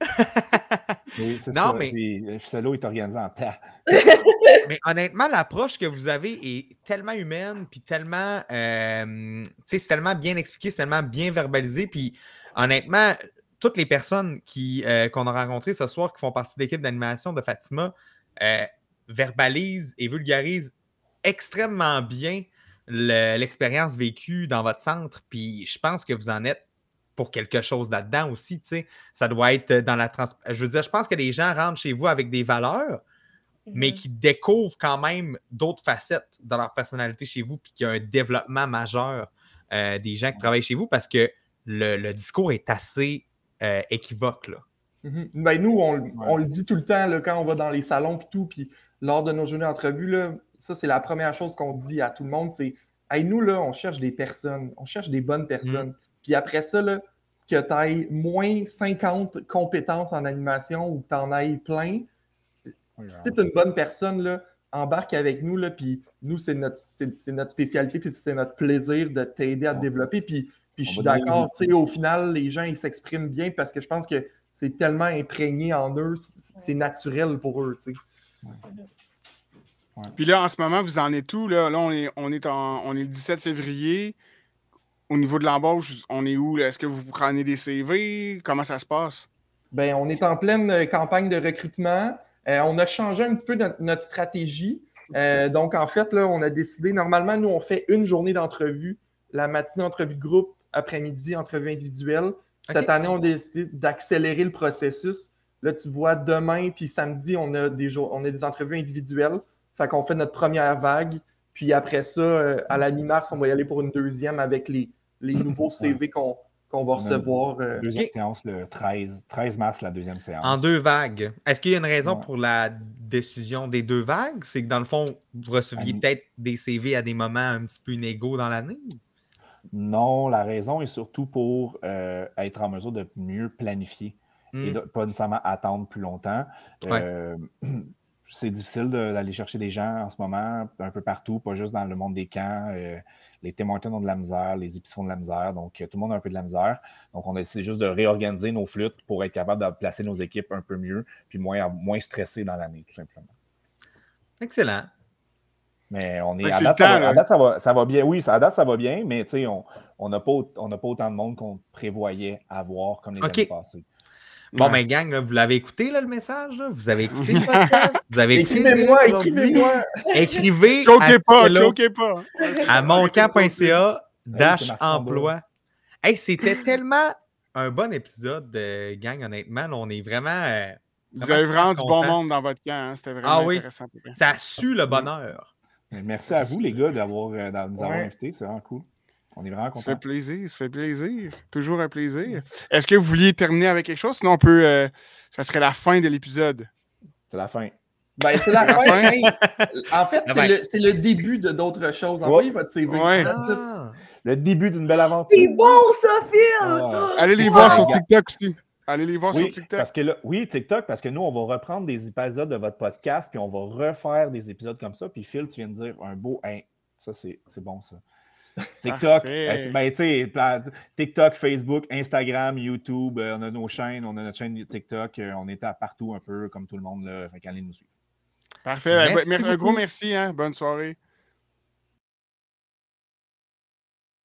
oui, c'est non, ça. Mais... Le Ficello est organisé en temps. Mais honnêtement, l'approche que vous avez est tellement humaine, puis tellement, euh, tu sais, c'est tellement bien expliqué, c'est tellement bien verbalisé, puis honnêtement, toutes les personnes qui, euh, qu'on a rencontrées ce soir qui font partie de l'équipe d'animation de Fatima euh, verbalisent et vulgarisent extrêmement bien le, l'expérience vécue dans votre centre, puis je pense que vous en êtes pour quelque chose là-dedans aussi, tu sais. Ça doit être dans la trans... Je veux dire, je pense que les gens rentrent chez vous avec des valeurs, mm-hmm. mais qui découvrent quand même d'autres facettes de leur personnalité chez vous, puis qu'il y a un développement majeur euh, des gens qui travaillent chez vous, parce que le, le discours est assez euh, équivoque, là. Mm-hmm. Ben nous, on, ouais. on le dit tout le temps, là, quand on va dans les salons et tout, puis lors de nos journées d'entrevue, là, ça, c'est la première chose qu'on dit à tout le monde, c'est « Hey, nous, là, on cherche des personnes, on cherche des bonnes personnes. Mm-hmm. » Puis après ça, là, que tu ailles moins cinquante compétences en animation ou que tu en ailles plein, oui, si tu es une bonne personne, là, embarque avec nous, là, puis nous, c'est notre, c'est, c'est notre spécialité, puis c'est notre plaisir de t'aider à te développer. Puis, puis je suis d'accord, tu sais, au final, les gens, ils s'expriment bien parce que je pense que c'est tellement imprégné en eux, c'est, c'est naturel pour eux, tu sais. Ouais. Ouais. Puis là, en ce moment, vous en êtes où? Là, là on, est, on, est en, on est le dix-sept février. Au niveau de l'embauche, on est où? Là? Est-ce que vous prenez des C V? Comment ça se passe? Bien, on est en pleine campagne de recrutement. Euh, on a changé un petit peu notre, notre stratégie. Euh, donc, en fait, là, on a décidé, normalement, nous, on fait une journée d'entrevue, la matinée entrevue de groupe, après-midi entrevue individuelle. Cette okay. année, on a décidé d'accélérer le processus. Là, tu vois, demain puis samedi, on a des, jours, on a des entrevues individuelles. Fait qu'on fait notre première vague. Puis après ça, euh, à la mi-mars, on va y aller pour une deuxième avec les les nouveaux C V qu'on, qu'on va recevoir. Euh... Deuxième okay. séance le treize, treize mars, la deuxième séance. En deux vagues. Est-ce qu'il y a une raison ouais. pour la décision des deux vagues? C'est que dans le fond, vous receviez ah, peut-être des C V à des moments un petit peu inégaux dans l'année? Non, la raison est surtout pour euh, être en mesure de mieux planifier mm. et de pas nécessairement attendre plus longtemps. Ouais. Euh, c'est difficile de, d'aller chercher des gens en ce moment, un peu partout, pas juste dans le monde des camps. Euh, les Tim Hortons ont de la misère, les épiceries ont de la misère, donc tout le monde a un peu de la misère. Donc, on a décidé juste de réorganiser nos flûtes pour être capable de placer nos équipes un peu mieux, puis moins, moins stressés dans l'année, tout simplement. Excellent. Mais on est, à date, temps, ça, va, à date ça, va, ça va bien. Oui, à date, ça va bien, mais on n'a pas, on pas autant de monde qu'on prévoyait avoir comme les okay. années passées. Bon, Ouais. ben, gang, là, vous l'avez écouté, là, le message? Là? Vous avez écouté le podcast? Vous avez écouté Écrivez-moi, le aujourd'hui? écrivez-moi. Écrivez Choquez à pas, Cielo, choquez pas. à moncamp.ca dash c'est Marc Combat. emploi. Hey, c'était tellement un bon épisode, euh, gang, honnêtement. Là, on est vraiment. euh, Vous avez super vraiment du bon contents. monde dans votre camp. Hein? C'était vraiment Ah oui, intéressant. pour vrai. ça sue le bonheur. Merci à vous, les gars, d'avoir, euh, de nous avoir Ouais. invités. C'est vraiment cool. On est vraiment Ça fait contents. plaisir, ça fait plaisir. Toujours un plaisir. Est-ce que vous vouliez terminer avec quelque chose? Sinon, on peut. euh, ça serait la fin de l'épisode. C'est la fin. Ben, c'est la La fin. fin. Hey, en fait, Ah c'est ben. le, c'est le début de d'autres choses. Envoyez Ouais. votre C V. Ouais. That's it. Ah. Le début d'une belle aventure. C'est bon, ça, Phil! Ah. Allez les Ouais. voir sur TikTok aussi. Allez les voir Oui, sur TikTok. parce que là, oui, TikTok, parce que nous, on va reprendre des épisodes de votre podcast, puis on va refaire des épisodes comme ça. Puis Phil, tu viens de dire un beau hein, ça, c'est c'est bon, ça. TikTok, Parfait. euh, tu- ben, tu sais, pla- TikTok, Facebook, Instagram, YouTube, euh, on a nos chaînes, on a notre chaîne TikTok, euh, on est à partout un peu comme tout le monde, là. Fait qu'allez nous suivre. Parfait. Ben, Merci ben, Un gros beaucoup. merci. Hein? Bonne soirée.